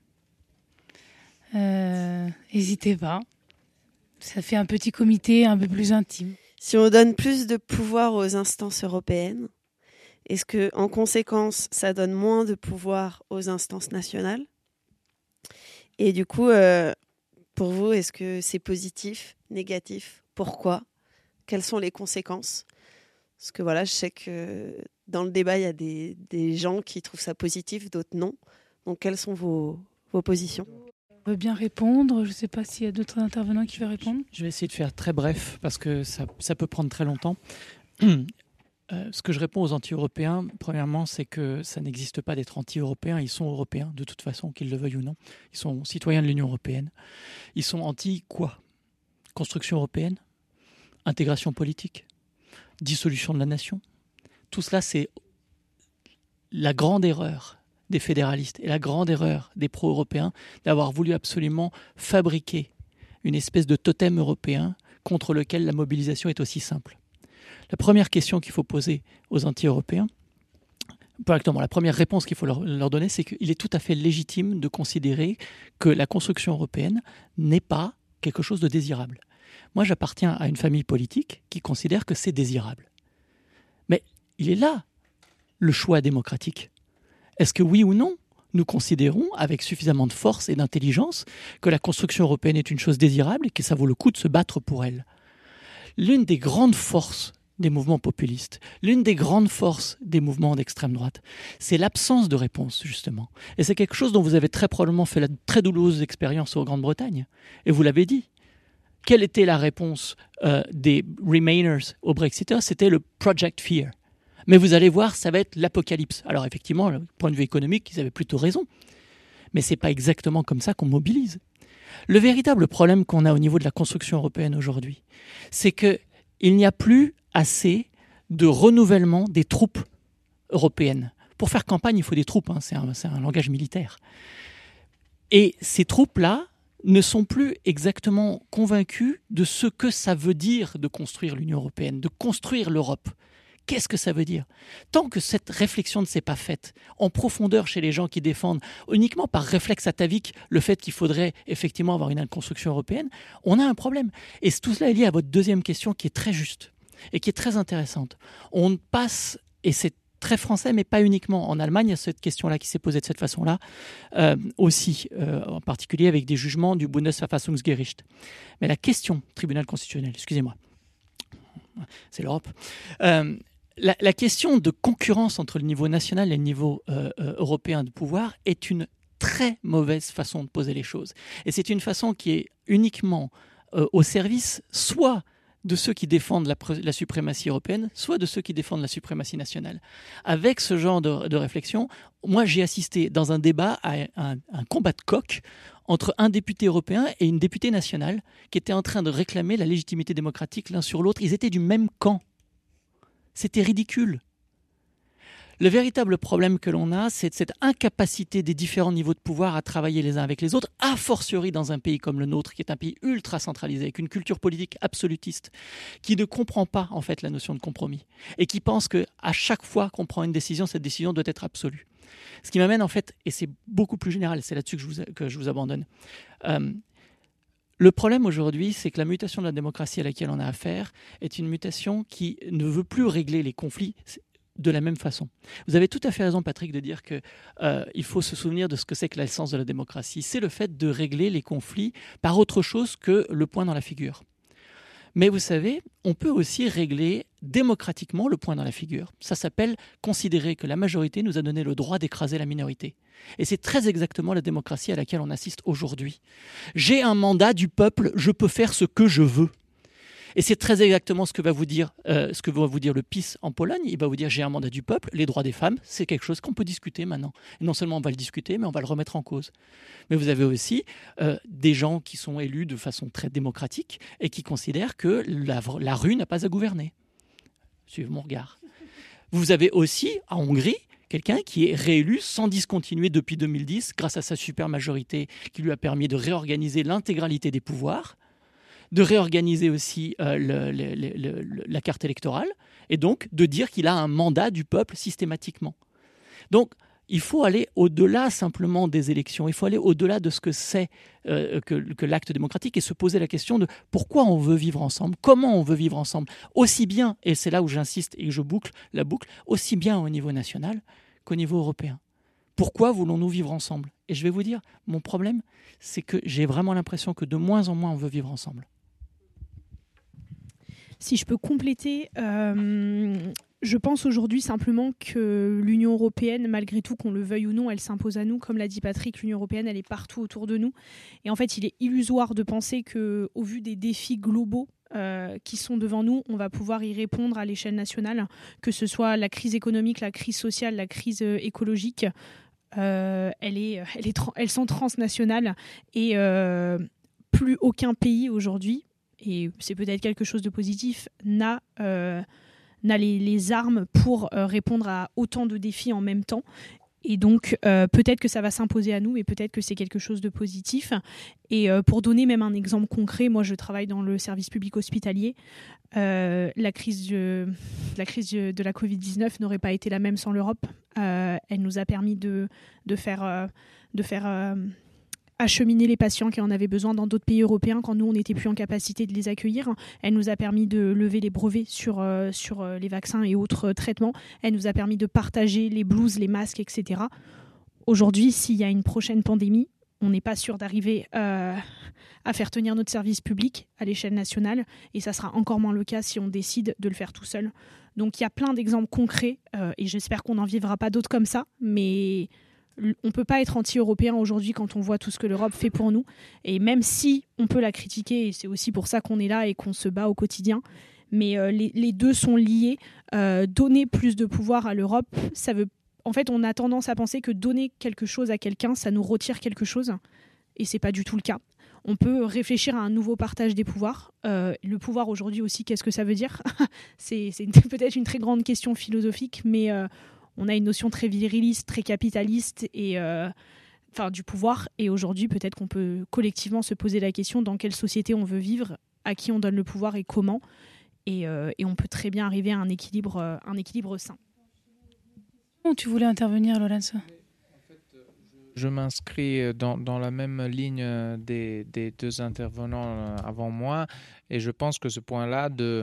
N'hésitez pas. Ça fait un petit comité un peu plus intime. Si on donne plus de pouvoir aux instances européennes, est-ce que, en conséquence, ça donne moins de pouvoir aux instances nationales ? Et du coup, pour vous, est-ce que c'est positif, négatif ? Pourquoi ? Quelles sont les conséquences ? Parce que voilà, je sais que dans le débat, il y a des gens qui trouvent ça positif, d'autres non. Donc, quelles sont vos positions ? Je veux bien répondre. Je ne sais pas s'il y a d'autres intervenants qui veulent répondre. Je vais essayer de faire très bref parce que ça peut prendre très longtemps. Ce que je réponds aux anti-européens, premièrement, c'est que ça n'existe pas d'être anti-européens. Ils sont européens, de toute façon, qu'ils le veuillent ou non. Ils sont citoyens de l'Union européenne. Ils sont anti-quoi ? Construction européenne ? Intégration politique, dissolution de la nation. Tout cela, c'est la grande erreur des fédéralistes et la grande erreur des pro-européens d'avoir voulu absolument fabriquer une espèce de totem européen contre lequel la mobilisation est aussi simple. La première question qu'il faut poser aux anti-européens, exactement, la première réponse qu'il faut leur donner, c'est qu'il est tout à fait légitime de considérer que la construction européenne n'est pas quelque chose de désirable. Moi, j'appartiens à une famille politique qui considère que c'est désirable. Mais il est là le choix démocratique. Est-ce que oui ou non, nous considérons avec suffisamment de force et d'intelligence que la construction européenne est une chose désirable et que ça vaut le coup de se battre pour elle ? L'une des grandes forces des mouvements populistes, l'une des grandes forces des mouvements d'extrême droite, c'est l'absence de réponse, justement. Et c'est quelque chose dont vous avez très probablement fait la très douloureuse expérience en Grande-Bretagne. Et vous l'avez dit. Quelle était la réponse des Remainers au Brexit ? C'était le Project Fear. Mais vous allez voir, ça va être l'apocalypse. Alors effectivement, du point de vue économique, ils avaient plutôt raison. Mais ce n'est pas exactement comme ça qu'on mobilise. Le véritable problème qu'on a au niveau de la construction européenne aujourd'hui, c'est qu'il n'y a plus assez de renouvellement des troupes européennes. Pour faire campagne, il faut des troupes, hein, c'est un langage militaire. Et ces troupes-là ne sont plus exactement convaincues de ce que ça veut dire de construire l'Union européenne, de construire l'Europe. Qu'est-ce que ça veut dire ? Tant que cette réflexion ne s'est pas faite en profondeur chez les gens qui défendent uniquement par réflexe atavique le fait qu'il faudrait effectivement avoir une construction européenne, on a un problème. Et tout cela est lié à votre deuxième question qui est très juste et qui est très intéressante. On passe, et c'est très français, mais pas uniquement. En Allemagne, il y a cette question-là qui s'est posée de cette façon-là aussi, en particulier avec des jugements du Bundesverfassungsgericht. Mais la question, tribunal constitutionnel, excusez-moi, c'est l'Europe, la question de concurrence entre le niveau national et le niveau européen de pouvoir est une très mauvaise façon de poser les choses. Et c'est une façon qui est uniquement au service soit de ceux qui défendent la suprématie européenne, soit de ceux qui défendent la suprématie nationale. Avec ce genre de réflexion, moi j'ai assisté dans un débat à un combat de coq entre un député européen et une députée nationale qui étaient en train de réclamer la légitimité démocratique l'un sur l'autre. Ils étaient du même camp. C'était ridicule. Le véritable problème que l'on a, c'est cette incapacité des différents niveaux de pouvoir à travailler les uns avec les autres, a fortiori dans un pays comme le nôtre, qui est un pays ultra centralisé, avec une culture politique absolutiste, qui ne comprend pas en fait la notion de compromis, et qui pense qu'à chaque fois qu'on prend une décision, cette décision doit être absolue. Ce qui m'amène en fait, et c'est beaucoup plus général, c'est là-dessus que je vous abandonne. Le problème aujourd'hui, c'est que la mutation de la démocratie à laquelle on a affaire est une mutation qui ne veut plus régler les conflits de la même façon. Vous avez tout à fait raison, Patrick, de dire qu'il faut se souvenir de ce que c'est que l'essence de la démocratie. C'est le fait de régler les conflits par autre chose que le poing dans la figure. Mais vous savez, on peut aussi régler démocratiquement le poing dans la figure. Ça s'appelle considérer que la majorité nous a donné le droit d'écraser la minorité. Et c'est très exactement la démocratie à laquelle on assiste aujourd'hui. J'ai un mandat du peuple, je peux faire ce que je veux. Et c'est très exactement ce que va vous dire le PiS en Pologne. Il va vous dire, j'ai un mandat du peuple, les droits des femmes, c'est quelque chose qu'on peut discuter maintenant. Et non seulement on va le discuter, mais on va le remettre en cause. Mais vous avez aussi des gens qui sont élus de façon très démocratique et qui considèrent que la rue n'a pas à gouverner. Suivez mon regard. Vous avez aussi, en Hongrie, quelqu'un qui est réélu sans discontinuer depuis 2010 grâce à sa supermajorité qui lui a permis de réorganiser l'intégralité des pouvoirs, de réorganiser aussi la carte électorale et donc de dire qu'il a un mandat du peuple systématiquement. Donc, il faut aller au-delà simplement des élections, il faut aller au-delà de ce que c'est que l'acte démocratique et se poser la question de pourquoi on veut vivre ensemble, comment on veut vivre ensemble, aussi bien, et c'est là où j'insiste et je boucle la boucle, aussi bien au niveau national qu'au niveau européen. Pourquoi voulons-nous vivre ensemble ? Et je vais vous dire, mon problème, c'est que j'ai vraiment l'impression que de moins en moins on veut vivre ensemble. Si je peux compléter, je pense aujourd'hui simplement que l'Union européenne, malgré tout, qu'on le veuille ou non, elle s'impose à nous. Comme l'a dit Patrick, l'Union européenne, elle est partout autour de nous. Et en fait, il est illusoire de penser qu'au vu des défis globaux qui sont devant nous, on va pouvoir y répondre à l'échelle nationale, que ce soit la crise économique, la crise sociale, la crise écologique. Elles sont transnationales et plus aucun pays aujourd'hui, et c'est peut-être quelque chose de positif, n'a les armes pour répondre à autant de défis en même temps. Et donc, peut-être que ça va s'imposer à nous, et peut-être que c'est quelque chose de positif. Et pour donner même un exemple concret, moi, je travaille dans le service public hospitalier. La crise de la Covid-19 n'aurait pas été la même sans l'Europe. Elle nous a permis de faire acheminer les patients qui en avaient besoin dans d'autres pays européens quand nous, on n'était plus en capacité de les accueillir. Elle nous a permis de lever les brevets sur les vaccins et autres traitements. Elle nous a permis de partager les blouses, les masques, etc. Aujourd'hui, s'il y a une prochaine pandémie, on n'est pas sûr d'arriver à faire tenir notre service public à l'échelle nationale, et ça sera encore moins le cas si on décide de le faire tout seul. Donc il y a plein d'exemples concrets, et j'espère qu'on n'en vivra pas d'autres comme ça, mais on ne peut pas être anti-européen aujourd'hui quand on voit tout ce que l'Europe fait pour nous. Et même si on peut la critiquer, et c'est aussi pour ça qu'on est là et qu'on se bat au quotidien, mais les deux sont liés. Donner plus de pouvoir à l'Europe, ça veut en fait, on a tendance à penser que donner quelque chose à quelqu'un, ça nous retire quelque chose. Et c'est pas du tout le cas. On peut réfléchir à un nouveau partage des pouvoirs. Le pouvoir aujourd'hui aussi, qu'est-ce que ça veut dire ? C'est peut-être une très grande question philosophique, mais on a une notion très viriliste, très capitaliste et du pouvoir. Et aujourd'hui, peut-être qu'on peut collectivement se poser la question dans quelle société on veut vivre, à qui on donne le pouvoir et comment. Et on peut très bien arriver à un équilibre sain. Tu voulais intervenir, Lorenzo ? Je m'inscris dans la même ligne des deux intervenants avant moi et je pense que ce point-là de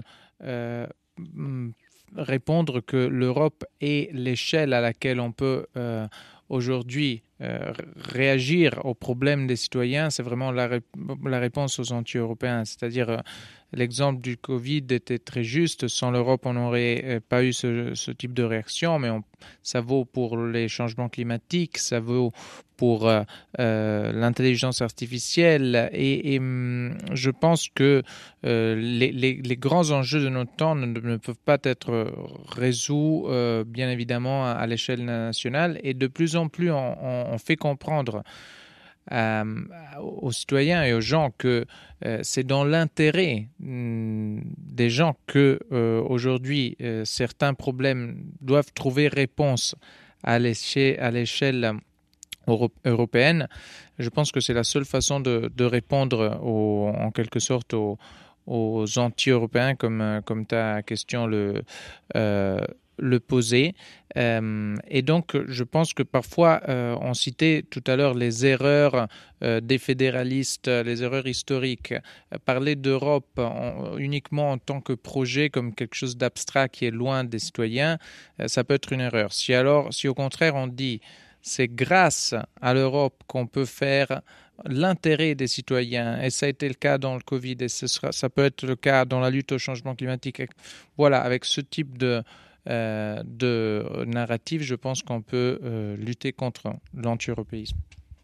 répondre que l'Europe est l'échelle à laquelle on peut aujourd'hui réagir aux problèmes des citoyens, c'est vraiment la réponse aux anti-européens. C'est-à-dire, l'exemple du Covid était très juste. Sans l'Europe, on n'aurait pas eu ce type de réaction, mais ça vaut pour les changements climatiques, ça vaut pour l'intelligence artificielle. Et je pense que les grands enjeux de notre temps ne peuvent pas être résolus, bien évidemment, à l'échelle nationale. Et de plus en plus, on fait comprendre aux citoyens et aux gens que c'est dans l'intérêt des gens que aujourd'hui certains problèmes doivent trouver réponse à l'échelle européenne. Je pense que c'est la seule façon de répondre en quelque sorte aux anti-européens comme ta question le posait. Et donc, je pense que parfois, on citait tout à l'heure les erreurs des fédéralistes, les erreurs historiques. Parler d'Europe uniquement en tant que projet, comme quelque chose d'abstrait qui est loin des citoyens, ça peut être une erreur. Si au contraire on dit c'est grâce à l'Europe qu'on peut faire l'intérêt des citoyens, et ça a été le cas dans le Covid, et ça peut être le cas dans la lutte au changement climatique. Voilà, avec ce type de narratif, je pense qu'on peut lutter contre l'anti-européisme.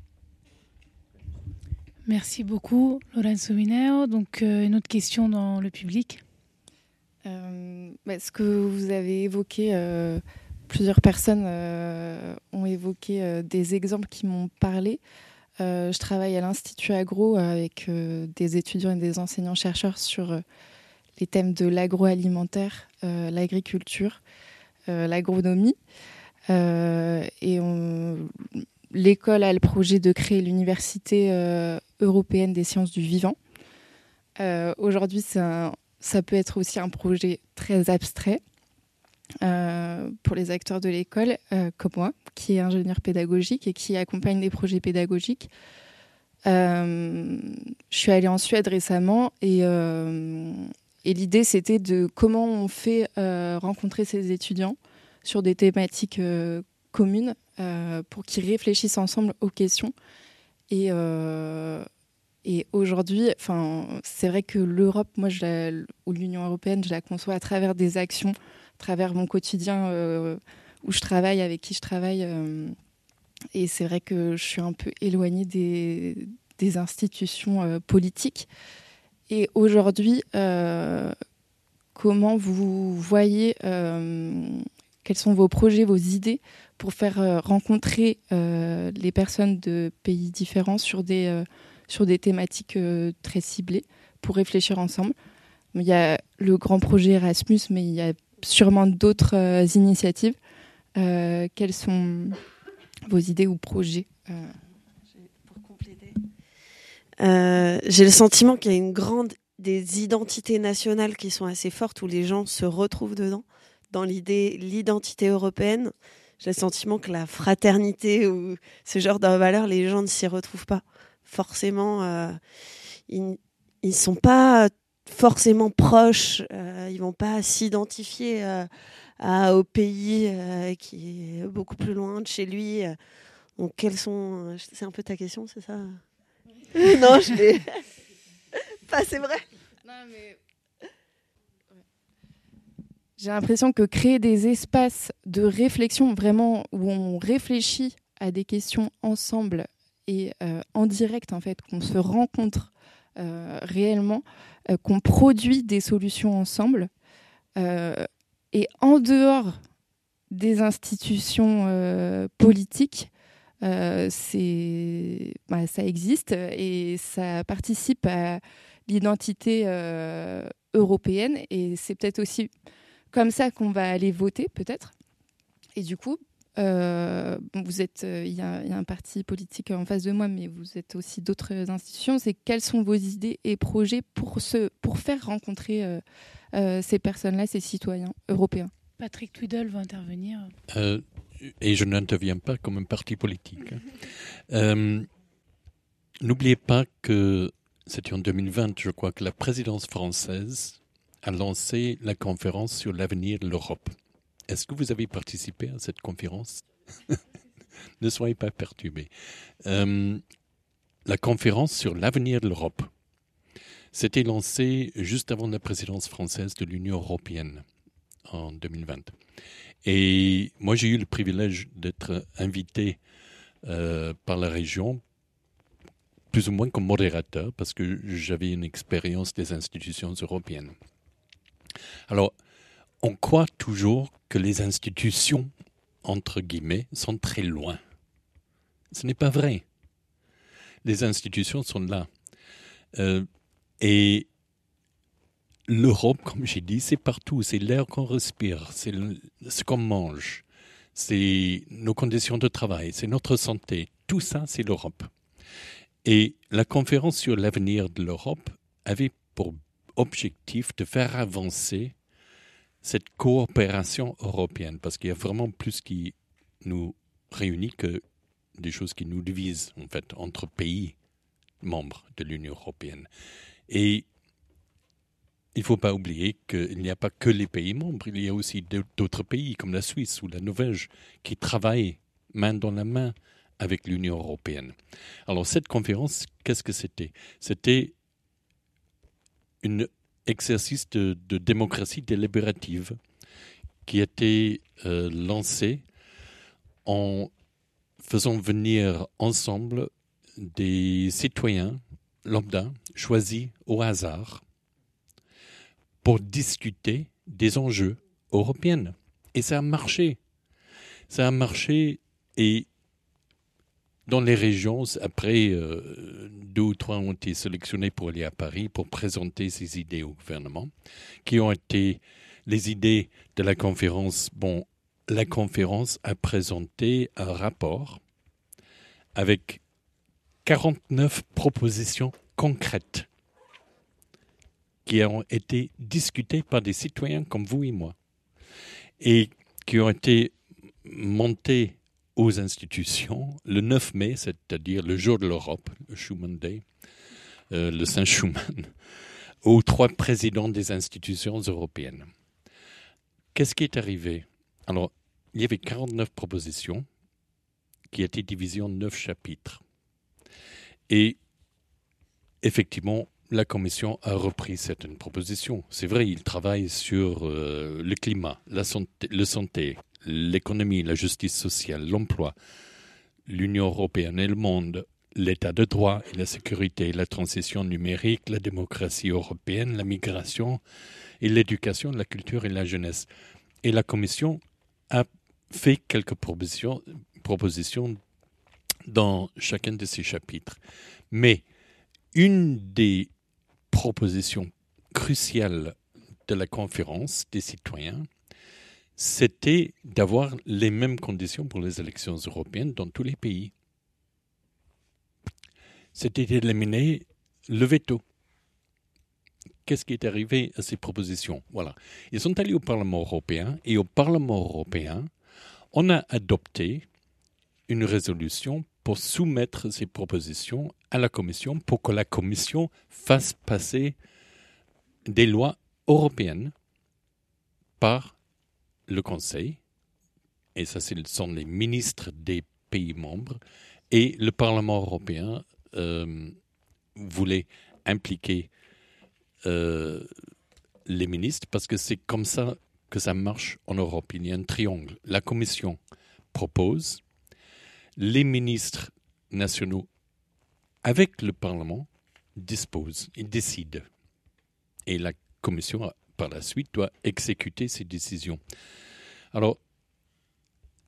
Merci beaucoup, Lorenzo Mineo. Donc, une autre question dans le public. Ce que vous avez évoqué, plusieurs personnes ont évoqué des exemples qui m'ont parlé. Je travaille à l'Institut Agro avec des étudiants et des enseignants-chercheurs sur les thèmes de l'agroalimentaire, l'agriculture, l'agronomie. L'école a le projet de créer l'Université européenne des sciences du vivant. Aujourd'hui, ça peut être aussi un projet très abstrait pour les acteurs de l'école, comme moi, qui est ingénieur pédagogique et qui accompagne des projets pédagogiques. Je suis allée en Suède récemment et l'idée, c'était de comment on fait rencontrer ces étudiants sur des thématiques communes pour qu'ils réfléchissent ensemble aux questions. Et aujourd'hui, c'est vrai que l'Europe, moi, ou l'Union européenne, je la conçois à travers des actions, à travers mon quotidien où je travaille, avec qui je travaille. Et c'est vrai que je suis un peu éloignée des institutions politiques. Et aujourd'hui, comment vous voyez, quels sont vos projets, vos idées pour faire rencontrer les personnes de pays différents sur des thématiques très ciblées, pour réfléchir ensemble. Il y a le grand projet Erasmus, mais il y a sûrement d'autres initiatives. Quelles sont vos idées ou projets pour compléter. J'ai le sentiment qu'il y a des identités nationales qui sont assez fortes, où les gens se retrouvent dedans, dans l'identité européenne. J'ai le sentiment que la fraternité ou ce genre de valeurs, les gens ne s'y retrouvent pas forcément. Ils ne sont pas forcément proches, ils vont pas s'identifier au pays qui est beaucoup plus loin de chez lui. Donc, c'est un peu ta question, c'est ça? Non, je l'ai pas, c'est vrai. Non, mais j'ai l'impression que créer des espaces de réflexion vraiment où on réfléchit à des questions ensemble et en direct, en fait, qu'on se rencontre réellement, qu'on produit des solutions ensemble, et en dehors des institutions politiques, ça existe et ça participe à l'identité européenne. Et c'est peut-être aussi comme ça qu'on va aller voter, peut-être. Et du coup, vous êtes, il y a un parti politique en face de moi, mais vous êtes aussi d'autres institutions. C'est quelles sont vos idées et projets pour faire rencontrer ces personnes-là, ces citoyens européens? Patrick Tweedle va intervenir. Et je n'interviens pas comme un parti politique. N'oubliez pas que c'était en 2020, je crois, que la présidence française a lancé la conférence sur l'avenir de l'Europe. Est-ce que vous avez participé à cette conférence? Ne soyez pas perturbés. La conférence sur l'avenir de l'Europe s'était lancée juste avant la présidence française de l'Union européenne en 2020. Et moi, j'ai eu le privilège d'être invité par la région, plus ou moins comme modérateur, parce que j'avais une expérience des institutions européennes. Alors, on croit toujours que les institutions, entre guillemets, sont très loin. Ce n'est pas vrai. Les institutions sont là. Et l'Europe, comme j'ai dit, c'est partout. C'est l'air qu'on respire, c'est ce qu'on mange, c'est nos conditions de travail, c'est notre santé. Tout ça, c'est l'Europe. Et la conférence sur l'avenir de l'Europe avait pour objectif de faire avancer cette coopération européenne, parce qu'il y a vraiment plus qui nous réunit que des choses qui nous divisent, en fait, entre pays membres de l'Union européenne. Et il ne faut pas oublier qu'il n'y a pas que les pays membres, il y a aussi d'autres pays comme la Suisse ou la Norvège qui travaillent main dans la main avec l'Union européenne. Alors cette conférence, qu'est-ce que c'était? C'était un exercice de démocratie délibérative qui a été lancé en faisant venir ensemble des citoyens lambda choisis au hasard pour discuter des enjeux européens. Et ça a marché. Ça a marché et dans les régions, après, 2 ou 3 ont été sélectionnés pour aller à Paris pour présenter ces idées au gouvernement, qui ont été les idées de la conférence. Bon, la conférence a présenté un rapport avec 49 propositions concrètes qui ont été discutées par des citoyens comme vous et moi et qui ont été montées aux institutions le 9 mai, c'est-à-dire le jour de l'Europe, le Schuman Day, le Saint Schuman, aux 3 présidents des institutions européennes. Qu'est-ce qui est arrivé? Alors, il y avait 49 propositions qui étaient divisées en 9 chapitres. Et effectivement, la Commission a repris certaines propositions. C'est vrai, il travaille sur le climat, la santé, l'économie, la justice sociale, l'emploi, l'Union européenne et le monde, l'état de droit et la sécurité, la transition numérique, la démocratie européenne, la migration et l'éducation, la culture et la jeunesse. Et la Commission a fait quelques propositions dans chacun de ces chapitres. Mais une des propositions cruciales de la conférence des citoyens, c'était d'avoir les mêmes conditions pour les élections européennes dans tous les pays. C'était d'éliminer le veto. Qu'est-ce qui est arrivé à ces propositions? Voilà. Ils sont allés au Parlement européen et au Parlement européen, on a adopté une résolution pour soumettre ces propositions à la Commission pour que la Commission fasse passer des lois européennes par le Conseil, et ça ce sont les ministres des pays membres, et le Parlement européen voulait impliquer les ministres parce que c'est comme ça que ça marche en Europe. Il y a un triangle. La Commission propose, les ministres nationaux avec le Parlement disposent, ils décident. Et la Commission, par la suite, doit exécuter ces décisions. Alors,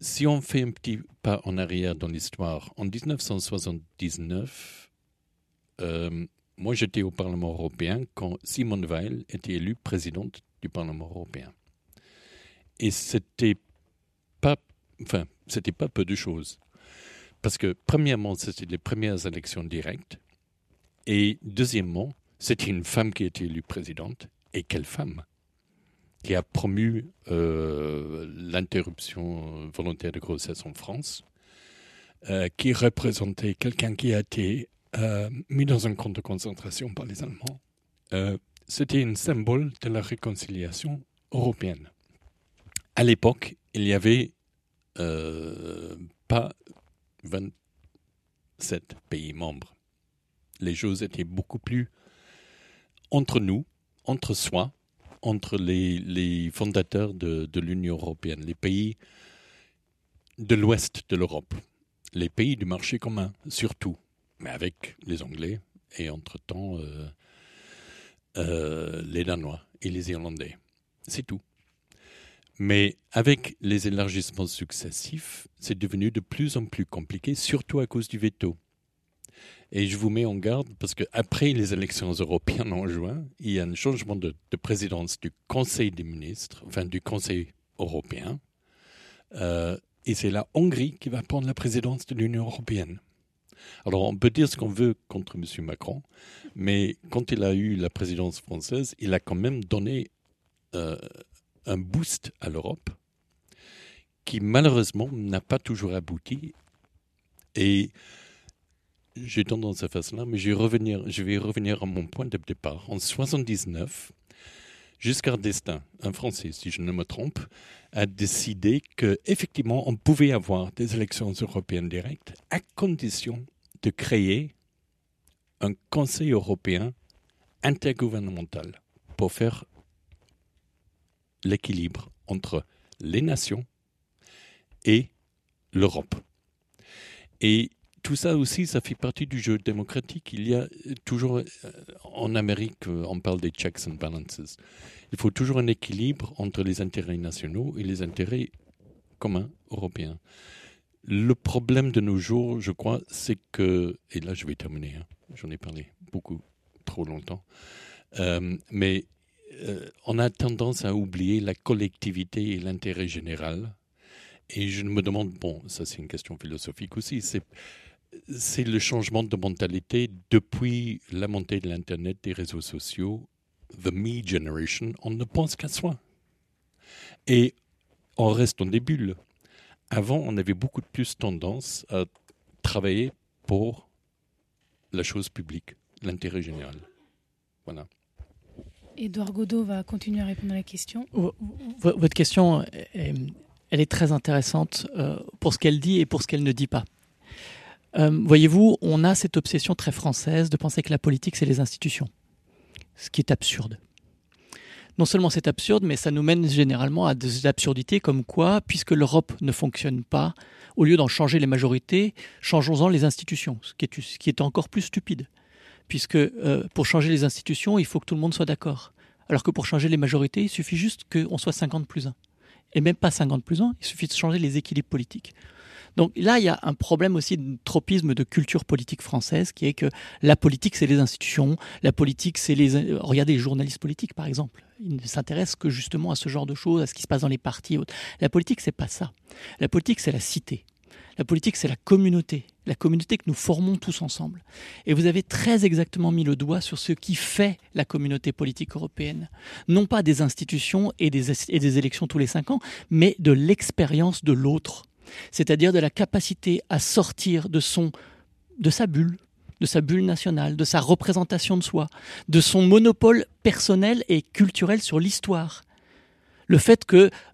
si on fait un petit pas en arrière dans l'histoire, en 1979, moi j'étais au Parlement européen quand Simone Veil était élue présidente du Parlement européen. Et c'était pas peu de choses. Parce que premièrement, c'était les premières élections directes. Et deuxièmement, c'était une femme qui était élue présidente. Et quelle femme! Qui a promu l'interruption volontaire de grossesse en France, qui représentait quelqu'un qui a été mis dans un camp de concentration par les Allemands. C'était un symbole de la réconciliation européenne. À l'époque, il n'y avait pas 27 pays membres. Les choses étaient beaucoup plus entre nous, entre soi, entre les fondateurs de l'Union européenne, les pays de l'ouest de l'Europe, les pays du marché commun, surtout, mais avec les Anglais et entre-temps les Danois et les Irlandais. C'est tout. Mais avec les élargissements successifs, c'est devenu de plus en plus compliqué, surtout à cause du veto. Et je vous mets en garde parce qu'après les élections européennes en juin, il y a un changement de présidence du Conseil des ministres, enfin du Conseil européen. Et c'est la Hongrie qui va prendre la présidence de l'Union européenne. Alors on peut dire ce qu'on veut contre M. Macron, mais quand il a eu la présidence française, il a quand même donné un boost à l'Europe qui malheureusement n'a pas toujours abouti. Et j'ai tendance à faire cela, mais je vais revenir à mon point de départ. En 1979, Giscard d'Estaing, un Français, si je ne me trompe, a décidé qu'effectivement, on pouvait avoir des élections européennes directes à condition de créer un Conseil européen intergouvernemental pour faire l'équilibre entre les nations et l'Europe. Et tout ça aussi, ça fait partie du jeu démocratique. Il y a toujours, en Amérique, on parle des checks and balances. Il faut toujours un équilibre entre les intérêts nationaux et les intérêts communs européens. Le problème de nos jours, je crois, c'est que, et là je vais terminer, j'en ai parlé beaucoup trop longtemps, mais on a tendance à oublier la collectivité et l'intérêt général. Et je me demande, bon, ça c'est une question philosophique aussi, c'est le changement de mentalité depuis la montée de l'Internet, des réseaux sociaux, the me generation, on ne pense qu'à soi. Et on reste dans des bulles. Avant, on avait beaucoup plus tendance à travailler pour la chose publique, l'intérêt général. Voilà. Édouard Godeau va continuer à répondre à la question. Votre question, elle est très intéressante pour ce qu'elle dit et pour ce qu'elle ne dit pas. Voyez-vous, on a cette obsession très française de penser que la politique, c'est les institutions. Ce qui est absurde. Non seulement c'est absurde, mais ça nous mène généralement à des absurdités comme quoi, puisque l'Europe ne fonctionne pas, au lieu d'en changer les majorités, changeons-en les institutions, ce qui est encore plus stupide. Puisque pour changer les institutions, il faut que tout le monde soit d'accord. Alors que pour changer les majorités, il suffit juste qu'on soit 50+1. Et même pas 50+1, il suffit de changer les équilibres politiques. Donc là, il y a un problème aussi de tropisme de culture politique française qui est que la politique, c'est les institutions. La politique, c'est les... Regardez les journalistes politiques, par exemple. Ils ne s'intéressent que justement à ce genre de choses, à ce qui se passe dans les partis. La politique, c'est pas ça. La politique, c'est la cité. La politique, c'est la communauté que nous formons tous ensemble. Et vous avez très exactement mis le doigt sur ce qui fait la communauté politique européenne. Non pas des institutions et des élections tous les 5 ans, mais de l'expérience de l'autre. C'est-à-dire de la capacité à sortir de sa bulle nationale, de sa représentation de soi, de son monopole personnel et culturel sur l'histoire. Le fait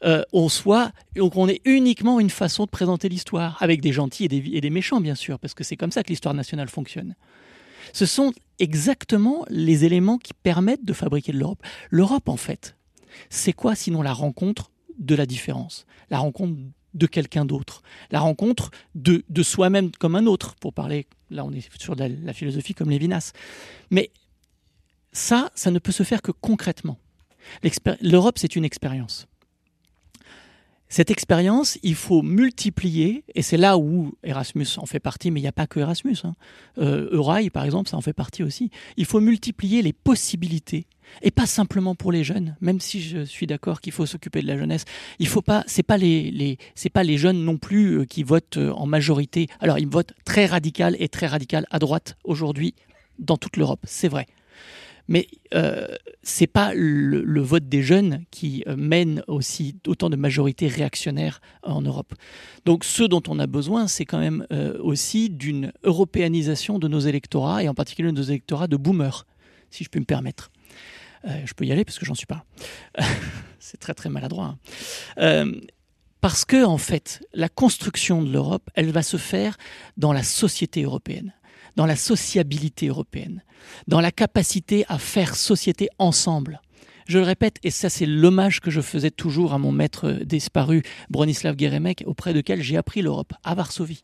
qu'on ait uniquement une façon de présenter l'histoire, avec des gentils et des méchants, bien sûr, parce que c'est comme ça que l'histoire nationale fonctionne. Ce sont exactement les éléments qui permettent de fabriquer de l'Europe. L'Europe, en fait, c'est quoi sinon la rencontre de la différence, la rencontre de quelqu'un d'autre, la rencontre de soi-même comme un autre, pour parler, là on est sur la philosophie comme Lévinas. Mais ça ne peut se faire que concrètement. L'Europe, c'est une expérience. Cette expérience, il faut multiplier, et c'est là où Erasmus en fait partie, mais il n'y a pas que Erasmus. Eurail, par exemple, ça en fait partie aussi. Il faut multiplier les possibilités, et pas simplement pour les jeunes, même si je suis d'accord qu'il faut s'occuper de la jeunesse. Il faut pas, c'est pas les jeunes non plus qui votent en majorité. Alors, ils votent très radical et très radical à droite aujourd'hui dans toute l'Europe, c'est vrai. Mais c'est pas le vote des jeunes qui mène aussi autant de majorités réactionnaires en Europe. Donc ce dont on a besoin, c'est quand même aussi d'une européanisation de nos électorats, et en particulier de nos électorats de boomers, si je puis me permettre. Je peux y aller parce que j'en suis pas. C'est très très maladroit. Parce que en fait, la construction de l'Europe, elle va se faire dans la société européenne, dans la sociabilité européenne, dans la capacité à faire société ensemble. Je le répète, et ça c'est l'hommage que je faisais toujours à mon maître disparu, Bronislaw Geremek, auprès duquel j'ai appris l'Europe, à Varsovie.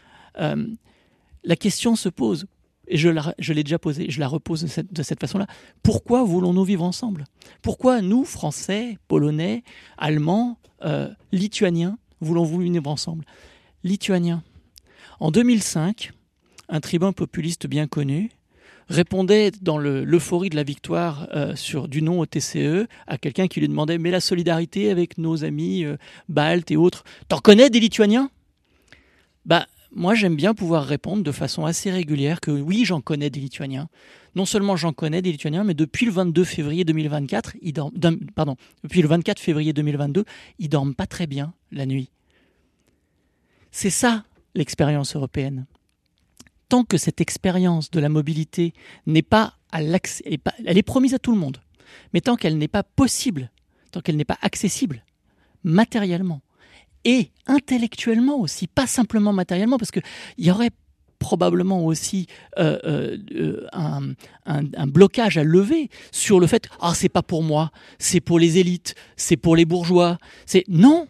La question se pose, et je l'ai déjà posée, je la repose de cette façon-là. Pourquoi voulons-nous vivre ensemble ? Pourquoi nous, Français, Polonais, Allemands, Lituaniens, voulons-nous vivre ensemble ? Lituaniens. En 2005, un tribun populiste bien connu répondait dans l'euphorie de la victoire du non au TCE à quelqu'un qui lui demandait « Mais la solidarité avec nos amis baltes et autres, t'en connais des Lituaniens ?» Moi, j'aime bien pouvoir répondre de façon assez régulière que oui, j'en connais des Lituaniens. Non seulement j'en connais des Lituaniens, mais depuis le 22 février 2024, depuis le 24 février 2022, ils dorment pas très bien la nuit. C'est ça l'expérience européenne. Tant que cette expérience de la mobilité n'est pas elle est promise à tout le monde, mais tant qu'elle n'est pas possible, tant qu'elle n'est pas accessible matériellement et intellectuellement aussi, pas simplement matériellement, parce qu'il y aurait probablement aussi un blocage à lever sur le fait « Ah, c'est pas pour moi, c'est pour les élites, c'est pour les bourgeois. » Non,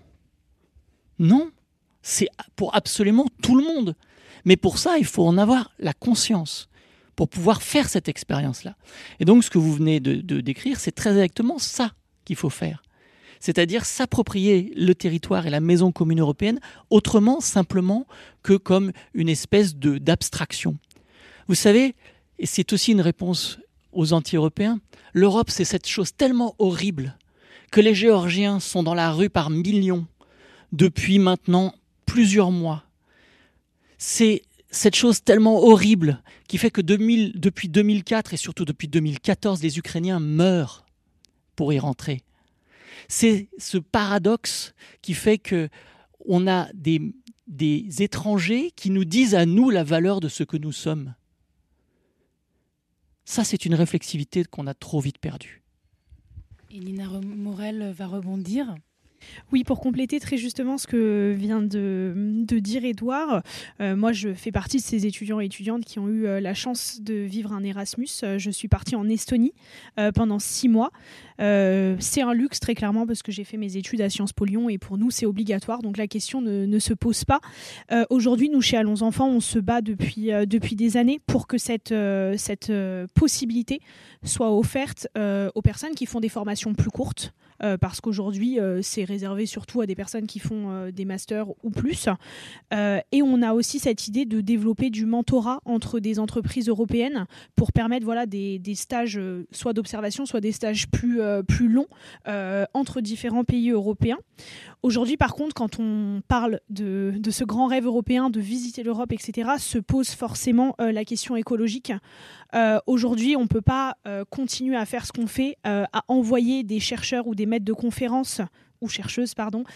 c'est pour absolument tout le monde. Mais pour ça, il faut en avoir la conscience pour pouvoir faire cette expérience-là. Et donc, ce que vous venez de décrire, c'est très exactement ça qu'il faut faire. C'est-à-dire s'approprier le territoire et la maison commune européenne autrement, simplement, que comme une espèce d'abstraction. Vous savez, et c'est aussi une réponse aux anti-européens, l'Europe, c'est cette chose tellement horrible que les Géorgiens sont dans la rue par millions depuis maintenant plusieurs mois. C'est cette chose tellement horrible qui fait que depuis 2004 et surtout depuis 2014, les Ukrainiens meurent pour y rentrer. C'est ce paradoxe qui fait qu'on a des étrangers qui nous disent à nous la valeur de ce que nous sommes. Ça, c'est une réflexivité qu'on a trop vite perdue. Et Nina Morel va rebondir. Oui, pour compléter très justement ce que vient de dire Édouard, moi je fais partie de ces étudiants et étudiantes qui ont eu la chance de vivre un Erasmus. Je suis partie en Estonie pendant 6 mois. C'est un luxe très clairement parce que j'ai fait mes études à Sciences Po Lyon et pour nous c'est obligatoire, donc la question ne se pose pas. Aujourd'hui, nous chez Allons Enfants, on se bat depuis des années pour que cette possibilité soit offerte aux personnes qui font des formations plus courtes. Parce qu'aujourd'hui, c'est réservé surtout à des personnes qui font des masters ou plus. Et on a aussi cette idée de développer du mentorat entre des entreprises européennes pour permettre des stages soit d'observation, soit des stages plus longs entre différents pays européens. Aujourd'hui, par contre, quand on parle de ce grand rêve européen de visiter l'Europe, etc., se pose forcément la question écologique. Aujourd'hui, on ne peut pas continuer à faire ce qu'on fait, à envoyer des chercheurs ou des maîtres de conférences, ou chercheuses,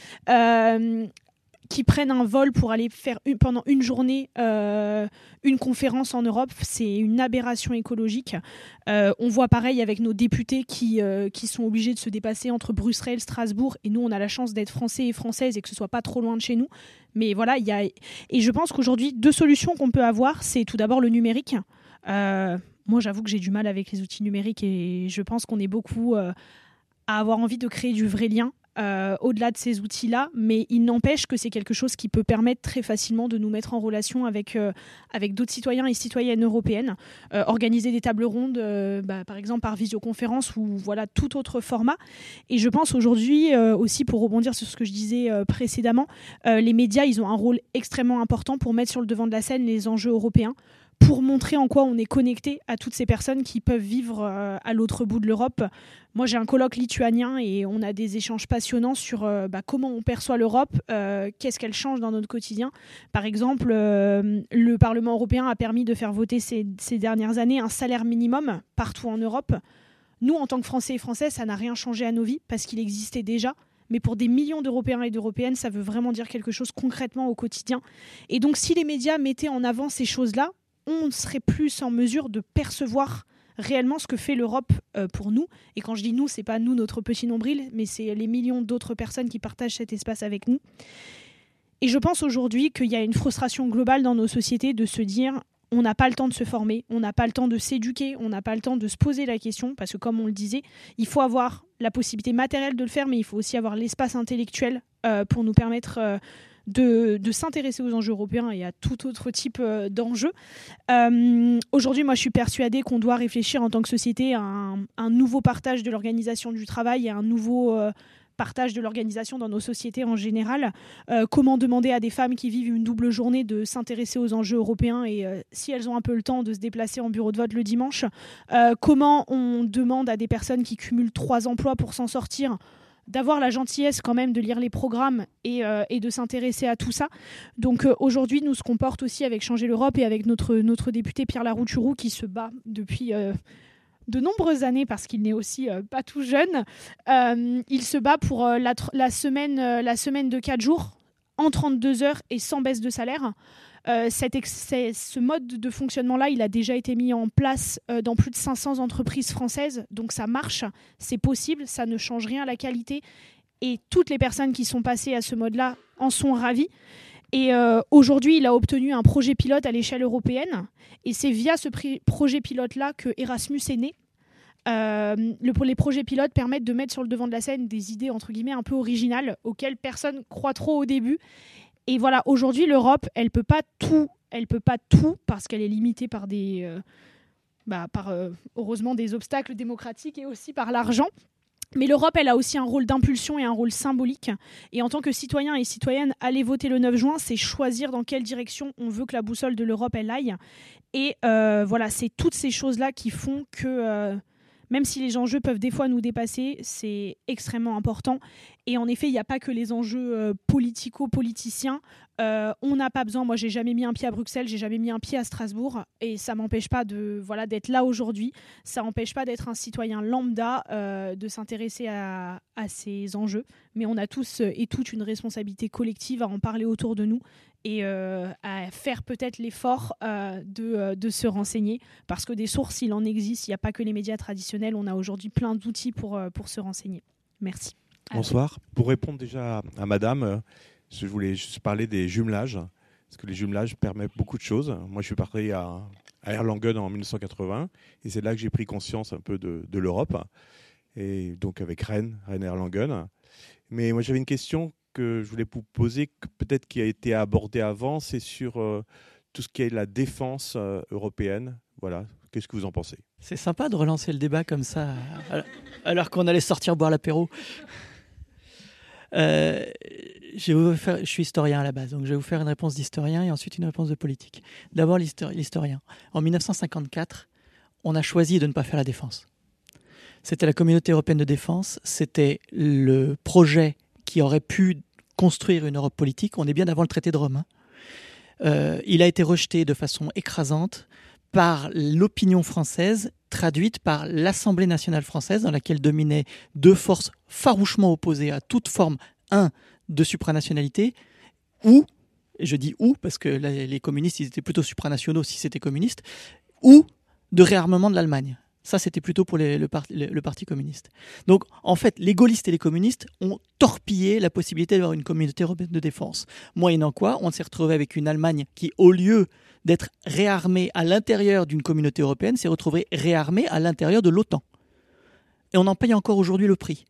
qui prennent un vol pour aller faire pendant une journée une conférence en Europe. C'est une aberration écologique. On voit pareil avec nos députés qui sont obligés de se dépasser entre Bruxelles, Strasbourg, et nous on a la chance d'être français et françaises et que ce soit pas trop loin de chez nous. Mais voilà, et je pense qu'aujourd'hui 2 solutions qu'on peut avoir, c'est tout d'abord le numérique. Moi j'avoue que j'ai du mal avec les outils numériques et je pense qu'on est beaucoup à avoir envie de créer du vrai lien au-delà de ces outils-là, mais il n'empêche que c'est quelque chose qui peut permettre très facilement de nous mettre en relation avec d'autres citoyens et citoyennes européennes, organiser des tables rondes, par exemple par visioconférence ou voilà, tout autre format. Et je pense aujourd'hui aussi, pour rebondir sur ce que je disais précédemment, les médias, ils ont un rôle extrêmement important pour mettre sur le devant de la scène les enjeux européens, pour montrer en quoi on est connecté à toutes ces personnes qui peuvent vivre à l'autre bout de l'Europe. Moi, j'ai un colloque lituanien et on a des échanges passionnants sur comment on perçoit l'Europe, qu'est-ce qu'elle change dans notre quotidien. Par exemple, le Parlement européen a permis de faire voter ces dernières années un salaire minimum partout en Europe. Nous, en tant que Français et Françaises, ça n'a rien changé à nos vies parce qu'il existait déjà. Mais pour des millions d'Européens et d'Européennes, ça veut vraiment dire quelque chose concrètement au quotidien. Et donc, si les médias mettaient en avant ces choses-là, on serait plus en mesure de percevoir réellement ce que fait l'Europe pour nous. Et quand je dis nous, c'est pas nous, notre petit nombril, mais c'est les millions d'autres personnes qui partagent cet espace avec nous. Et je pense aujourd'hui qu'il y a une frustration globale dans nos sociétés de se dire on n'a pas le temps de se former, on n'a pas le temps de s'éduquer, on n'a pas le temps de se poser la question, parce que comme on le disait, il faut avoir la possibilité matérielle de le faire, mais il faut aussi avoir l'espace intellectuel pour nous permettre de s'intéresser aux enjeux européens et à tout autre type d'enjeux. Aujourd'hui, moi, je suis persuadée qu'on doit réfléchir en tant que société à un nouveau partage de l'organisation du travail et un nouveau partage de l'organisation dans nos sociétés en général. Comment demander à des femmes qui vivent une double journée de s'intéresser aux enjeux européens et, si elles ont un peu le temps, de se déplacer en bureau de vote le dimanche. Comment on demande à des personnes qui cumulent 3 emplois pour s'en sortir d'avoir la gentillesse quand même de lire les programmes et de s'intéresser à tout ça. Donc aujourd'hui, nous, ce qu'on porte aussi avec Changer l'Europe et avec notre député Pierre Larouturou qui se bat depuis de nombreuses années parce qu'il n'est aussi pas tout jeune. Il se bat pour la semaine de 4 jours en 32 heures et sans baisse de salaire. Ce mode de fonctionnement-là, il a déjà été mis en place dans plus de 500 entreprises françaises. Donc ça marche, c'est possible, ça ne change rien à la qualité. Et toutes les personnes qui sont passées à ce mode-là en sont ravies. Et aujourd'hui, il a obtenu un projet pilote à l'échelle européenne. Et c'est via ce projet pilote-là que Erasmus est né. Les projets pilotes permettent de mettre sur le devant de la scène des idées, entre guillemets, un peu originales, auxquelles personne croit trop au début. Et voilà, aujourd'hui, l'Europe, elle peut pas tout parce qu'elle est limitée par heureusement des obstacles démocratiques et aussi par l'argent. Mais l'Europe, elle a aussi un rôle d'impulsion et un rôle symbolique. Et en tant que citoyen et citoyenne, aller voter le 9 juin, c'est choisir dans quelle direction on veut que la boussole de l'Europe, elle aille. Et voilà, c'est toutes ces choses-là qui font que même si les enjeux peuvent des fois nous dépasser, c'est extrêmement important. Et en effet, il n'y a pas que les enjeux politico-politiciens. On n'a pas besoin, moi j'ai jamais mis un pied à Bruxelles, j'ai jamais mis un pied à Strasbourg, et ça m'empêche pas d'être là aujourd'hui, ça n'empêche pas d'être un citoyen lambda, de s'intéresser à ces enjeux. Mais on a tous et toutes une responsabilité collective à en parler autour de nous et à faire peut-être l'effort de se renseigner, parce que des sources, il en existe, il n'y a pas que les médias traditionnels, on a aujourd'hui plein d'outils pour se renseigner. Merci. Bonsoir. Pour répondre déjà à madame, je voulais juste parler des jumelages, parce que les jumelages permettent beaucoup de choses. Moi, je suis parti à Erlangen en 1980, et c'est là que j'ai pris conscience un peu de l'Europe, et donc avec Rennes et Erlangen. Mais moi, j'avais une question que je voulais vous poser, peut-être qui a été abordée avant, c'est sur tout ce qui est la défense européenne. Voilà. Qu'est-ce que vous en pensez ? C'est sympa de relancer le débat comme ça, alors qu'on allait sortir boire l'apéro. Je suis historien à la base, donc je vais vous faire une réponse d'historien et ensuite une réponse de politique. D'abord l'historien. En 1954, on a choisi de ne pas faire la défense. C'était la Communauté européenne de défense, c'était le projet qui aurait pu construire une Europe politique. On est bien avant le traité de Rome. Il a été rejeté de façon écrasante par l'opinion française, traduite par l'Assemblée nationale française, dans laquelle dominaient 2 forces farouchement opposées à toute forme, de supranationalité, ou, et je dis ou, parce que les communistes, ils étaient plutôt supranationaux si c'était communiste, ou de réarmement de l'Allemagne. Ça, c'était plutôt pour le Parti communiste. Donc, en fait, les gaullistes et les communistes ont torpillé la possibilité d'avoir une communauté européenne de défense. Moyennant quoi, on s'est retrouvé avec une Allemagne qui, au lieu d'être réarmée à l'intérieur d'une communauté européenne, s'est retrouvée réarmée à l'intérieur de l'OTAN. Et on en paye encore aujourd'hui le prix.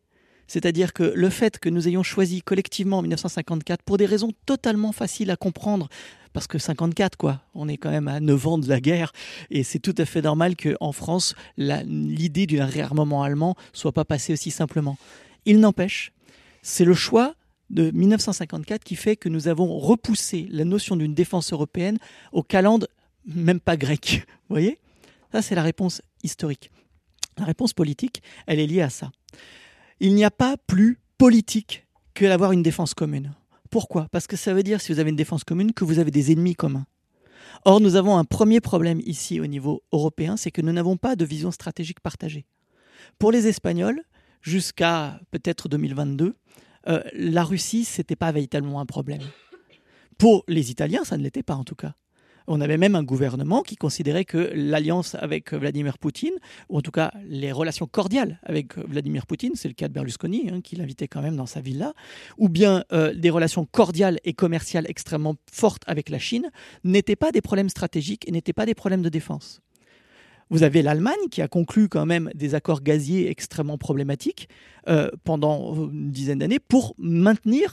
C'est-à-dire que le fait que nous ayons choisi collectivement en 1954, pour des raisons totalement faciles à comprendre, parce que 54, quoi, on est quand même à 9 ans de la guerre, et c'est tout à fait normal qu'en France, l'idée d'un réarmement allemand soit pas passée aussi simplement. Il n'empêche, c'est le choix de 1954 qui fait que nous avons repoussé la notion d'une défense européenne au calende même pas grec. Vous voyez ? Ça, c'est la réponse historique. La réponse politique, elle est liée à ça. Il n'y a pas plus politique que d'avoir une défense commune. Pourquoi ? Parce que ça veut dire, si vous avez une défense commune, que vous avez des ennemis communs. Or, nous avons un premier problème ici au niveau européen, c'est que nous n'avons pas de vision stratégique partagée. Pour les Espagnols, jusqu'à peut-être 2022, la Russie, ce n'était pas véritablement un problème. Pour les Italiens, ça ne l'était pas en tout cas. On avait même un gouvernement qui considérait que l'alliance avec Vladimir Poutine, ou en tout cas les relations cordiales avec Vladimir Poutine, c'est le cas de Berlusconi, qui l'invitait quand même dans sa villa, ou bien des relations cordiales et commerciales extrêmement fortes avec la Chine, n'étaient pas des problèmes stratégiques et n'étaient pas des problèmes de défense. Vous avez l'Allemagne qui a conclu quand même des accords gaziers extrêmement problématiques pendant une dizaine d'années pour maintenir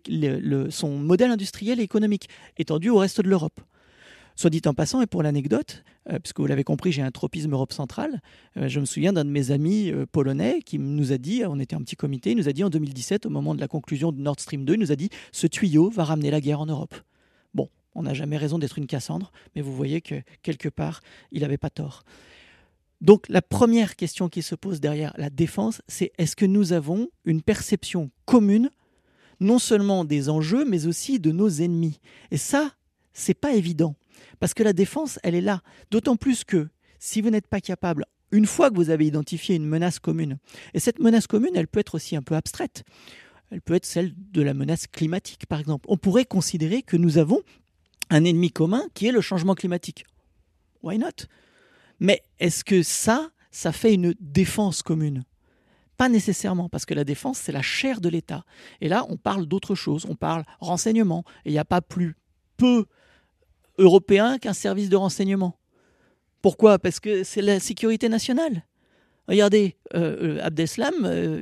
son modèle industriel et économique étendu au reste de l'Europe. Soit dit en passant, et pour l'anecdote, puisque vous l'avez compris, j'ai un tropisme Europe centrale, je me souviens d'un de mes amis polonais qui nous a dit, on était un petit comité, il nous a dit en 2017, au moment de la conclusion de Nord Stream 2, il nous a dit « ce tuyau va ramener la guerre en Europe ». Bon, on n'a jamais raison d'être une Cassandre, mais vous voyez que quelque part, il n'avait pas tort. Donc la première question qui se pose derrière la défense, c'est est-ce que nous avons une perception commune, non seulement des enjeux, mais aussi de nos ennemis ? Et ça, c'est pas évident. Parce que la défense, elle est là. D'autant plus que si vous n'êtes pas capable, une fois que vous avez identifié une menace commune, et cette menace commune, elle peut être aussi un peu abstraite. Elle peut être celle de la menace climatique, par exemple. On pourrait considérer que nous avons un ennemi commun qui est le changement climatique. Why not ? Mais est-ce que ça fait une défense commune ? Pas nécessairement, parce que la défense, c'est la chair de l'État. Et là, on parle d'autre chose. On parle renseignement. Et il n'y a pas plus peu européen qu'un service de renseignement. Pourquoi ? Parce que c'est la sécurité nationale. Regardez, Abdeslam,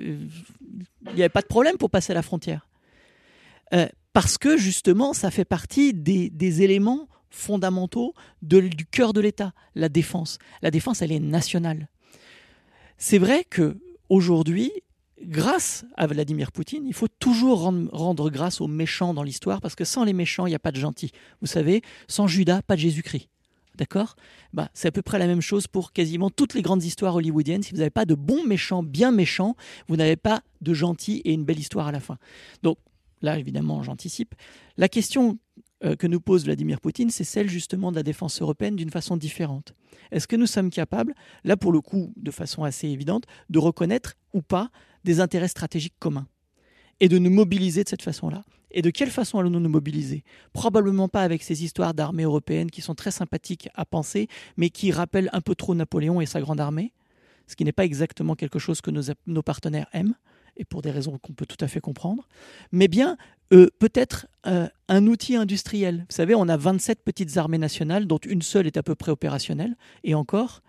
il n'y avait pas de problème pour passer la frontière. Parce que justement, ça fait partie des éléments fondamentaux du cœur de l'État, la défense. La défense, elle est nationale. C'est vrai qu'aujourd'hui, grâce à Vladimir Poutine, il faut toujours rendre grâce aux méchants dans l'histoire, parce que sans les méchants, il n'y a pas de gentils. Vous savez, sans Judas, pas de Jésus-Christ. D'accord ? C'est à peu près la même chose pour quasiment toutes les grandes histoires hollywoodiennes. Si vous n'avez pas de bons méchants, bien méchants, vous n'avez pas de gentils et une belle histoire à la fin. Donc là, évidemment, j'anticipe. La question que nous pose Vladimir Poutine, c'est celle justement de la défense européenne d'une façon différente. Est-ce que nous sommes capables, là pour le coup de façon assez évidente, de reconnaître ou pas des intérêts stratégiques communs et de nous mobiliser de cette façon-là ? Et de quelle façon allons-nous nous mobiliser ? Probablement pas avec ces histoires d'armées européennes qui sont très sympathiques à penser, mais qui rappellent un peu trop Napoléon et sa grande armée, ce qui n'est pas exactement quelque chose que nos partenaires aiment, et pour des raisons qu'on peut tout à fait comprendre, mais bien peut-être un outil industriel. Vous savez, on a 27 petites armées nationales, dont une seule est à peu près opérationnelle, et encore,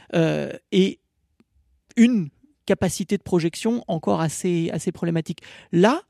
et une capacité de projection encore assez problématique. Là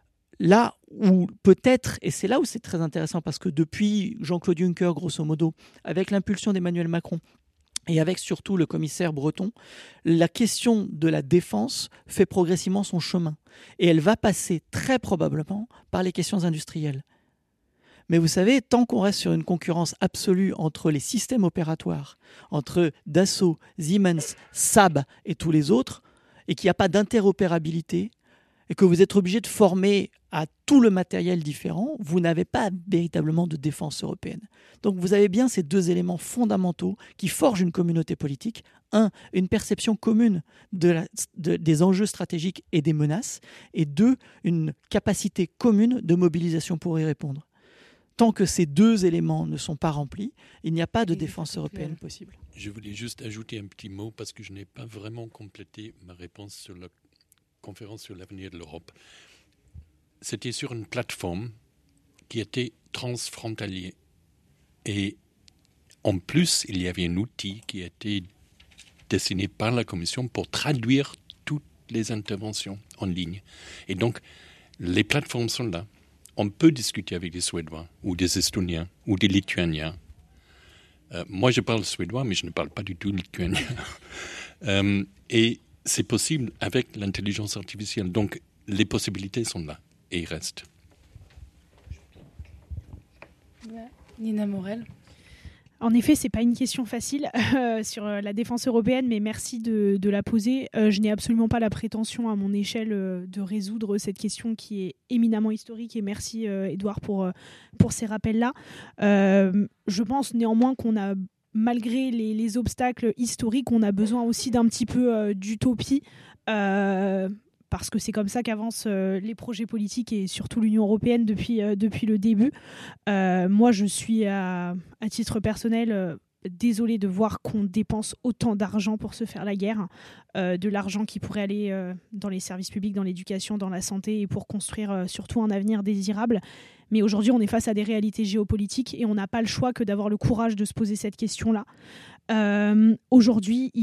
où peut-être, et c'est là où c'est très intéressant, parce que depuis Jean-Claude Juncker, grosso modo, avec l'impulsion d'Emmanuel Macron, et avec surtout le commissaire Breton, la question de la défense fait progressivement son chemin. Et elle va passer très probablement par les questions industrielles. Mais vous savez, tant qu'on reste sur une concurrence absolue entre les systèmes opératoires, entre Dassault, Siemens, Saab et tous les autres, et qu'il n'y a pas d'interopérabilité, et que vous êtes obligé de former à tout le matériel différent, vous n'avez pas véritablement de défense européenne. Donc vous avez bien ces deux éléments fondamentaux qui forgent une communauté politique. Un, une perception commune des enjeux stratégiques et des menaces. Et deux, une capacité commune de mobilisation pour y répondre. Tant que ces deux éléments ne sont pas remplis, il n'y a pas de défense européenne possible. Je voulais juste ajouter un petit mot parce que je n'ai pas vraiment complété ma réponse sur la conférence sur l'avenir de l'Europe. C'était sur une plateforme qui était transfrontalier. Et en plus, il y avait un outil qui a été dessiné par la Commission pour traduire toutes toutes les interventions en ligne. Et donc, les plateformes sont là. On peut discuter avec des Suédois ou des Estoniens ou des Lituaniens. Moi, je parle suédois, mais je ne parle pas du tout lituanien. Et c'est possible avec l'intelligence artificielle. Donc, les possibilités sont là et ils restent. Nina Morel. En effet, ce n'est pas une question facile sur la défense européenne, mais merci de la poser. Je n'ai absolument pas la prétention à mon échelle de résoudre cette question qui est éminemment historique, et merci Édouard pour ces rappels-là. Je pense néanmoins qu'on a, malgré les obstacles historiques, on a besoin aussi d'un petit peu d'utopie. Parce que c'est comme ça qu'avancent les projets politiques et surtout l'Union européenne depuis le début. Moi, je suis à titre personnel désolée de voir qu'on dépense autant d'argent pour se faire la guerre, de l'argent qui pourrait aller dans les services publics, dans l'éducation, dans la santé et pour construire surtout un avenir désirable. Mais aujourd'hui, on est face à des réalités géopolitiques et on n'a pas le choix que d'avoir le courage de se poser cette question-là. Aujourd'hui,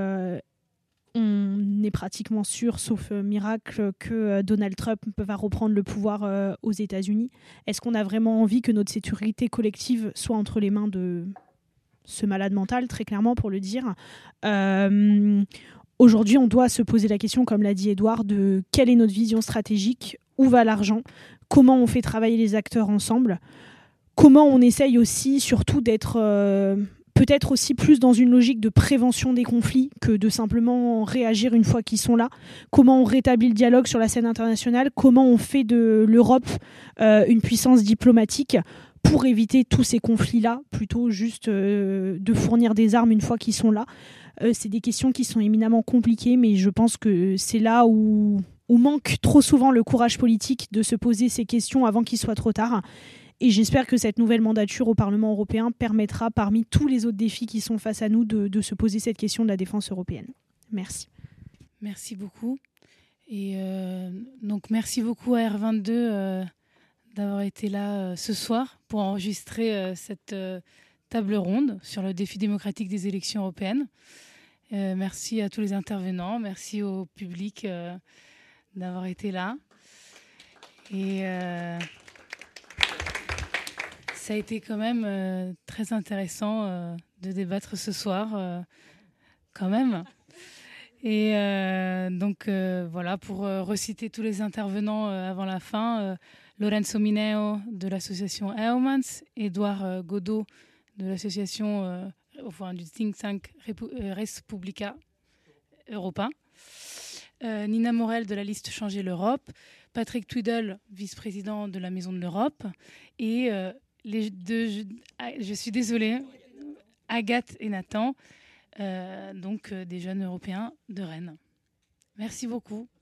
on est pratiquement sûr, sauf miracle, que Donald Trump va reprendre le pouvoir aux États-Unis. Est-ce qu'on a vraiment envie que notre sécurité collective soit entre les mains de ce malade mental, très clairement pour le dire? Aujourd'hui, on doit se poser la question, comme l'a dit Édouard, de quelle est notre vision stratégique, où va l'argent, comment on fait travailler les acteurs ensemble, comment on essaye aussi, surtout, d'être peut-être aussi plus dans une logique de prévention des conflits que de simplement réagir une fois qu'ils sont là. Comment on rétablit le dialogue sur la scène internationale, comment on fait de l'Europe une puissance diplomatique pour éviter tous ces conflits-là, plutôt juste de fournir des armes une fois qu'ils sont là. C'est des questions qui sont éminemment compliquées, mais je pense que c'est là où manque trop souvent le courage politique de se poser ces questions avant qu'il soit trop tard. Et j'espère que cette nouvelle mandature au Parlement européen permettra, parmi tous les autres défis qui sont face à nous, de se poser cette question de la défense européenne. Merci. Merci beaucoup. Et donc, merci beaucoup à R22 d'avoir été là ce soir pour enregistrer cette table ronde sur le défi démocratique des élections européennes. Merci à tous les intervenants. Merci au public d'avoir été là. Et ça a été quand même très intéressant de débattre ce soir, quand même. Et donc, voilà, pour reciter tous les intervenants avant la fin, Lorenzo Mineo de l'association EUMANS, Édouard Godot de l'association du think tank Respublica Europa, Nina Morel de la liste Changer l'Europe, Patrick Tweedle, vice-président de la Maison de l'Europe, et les deux, je suis désolée, Agathe et Nathan, donc des jeunes européens de Rennes. Merci beaucoup.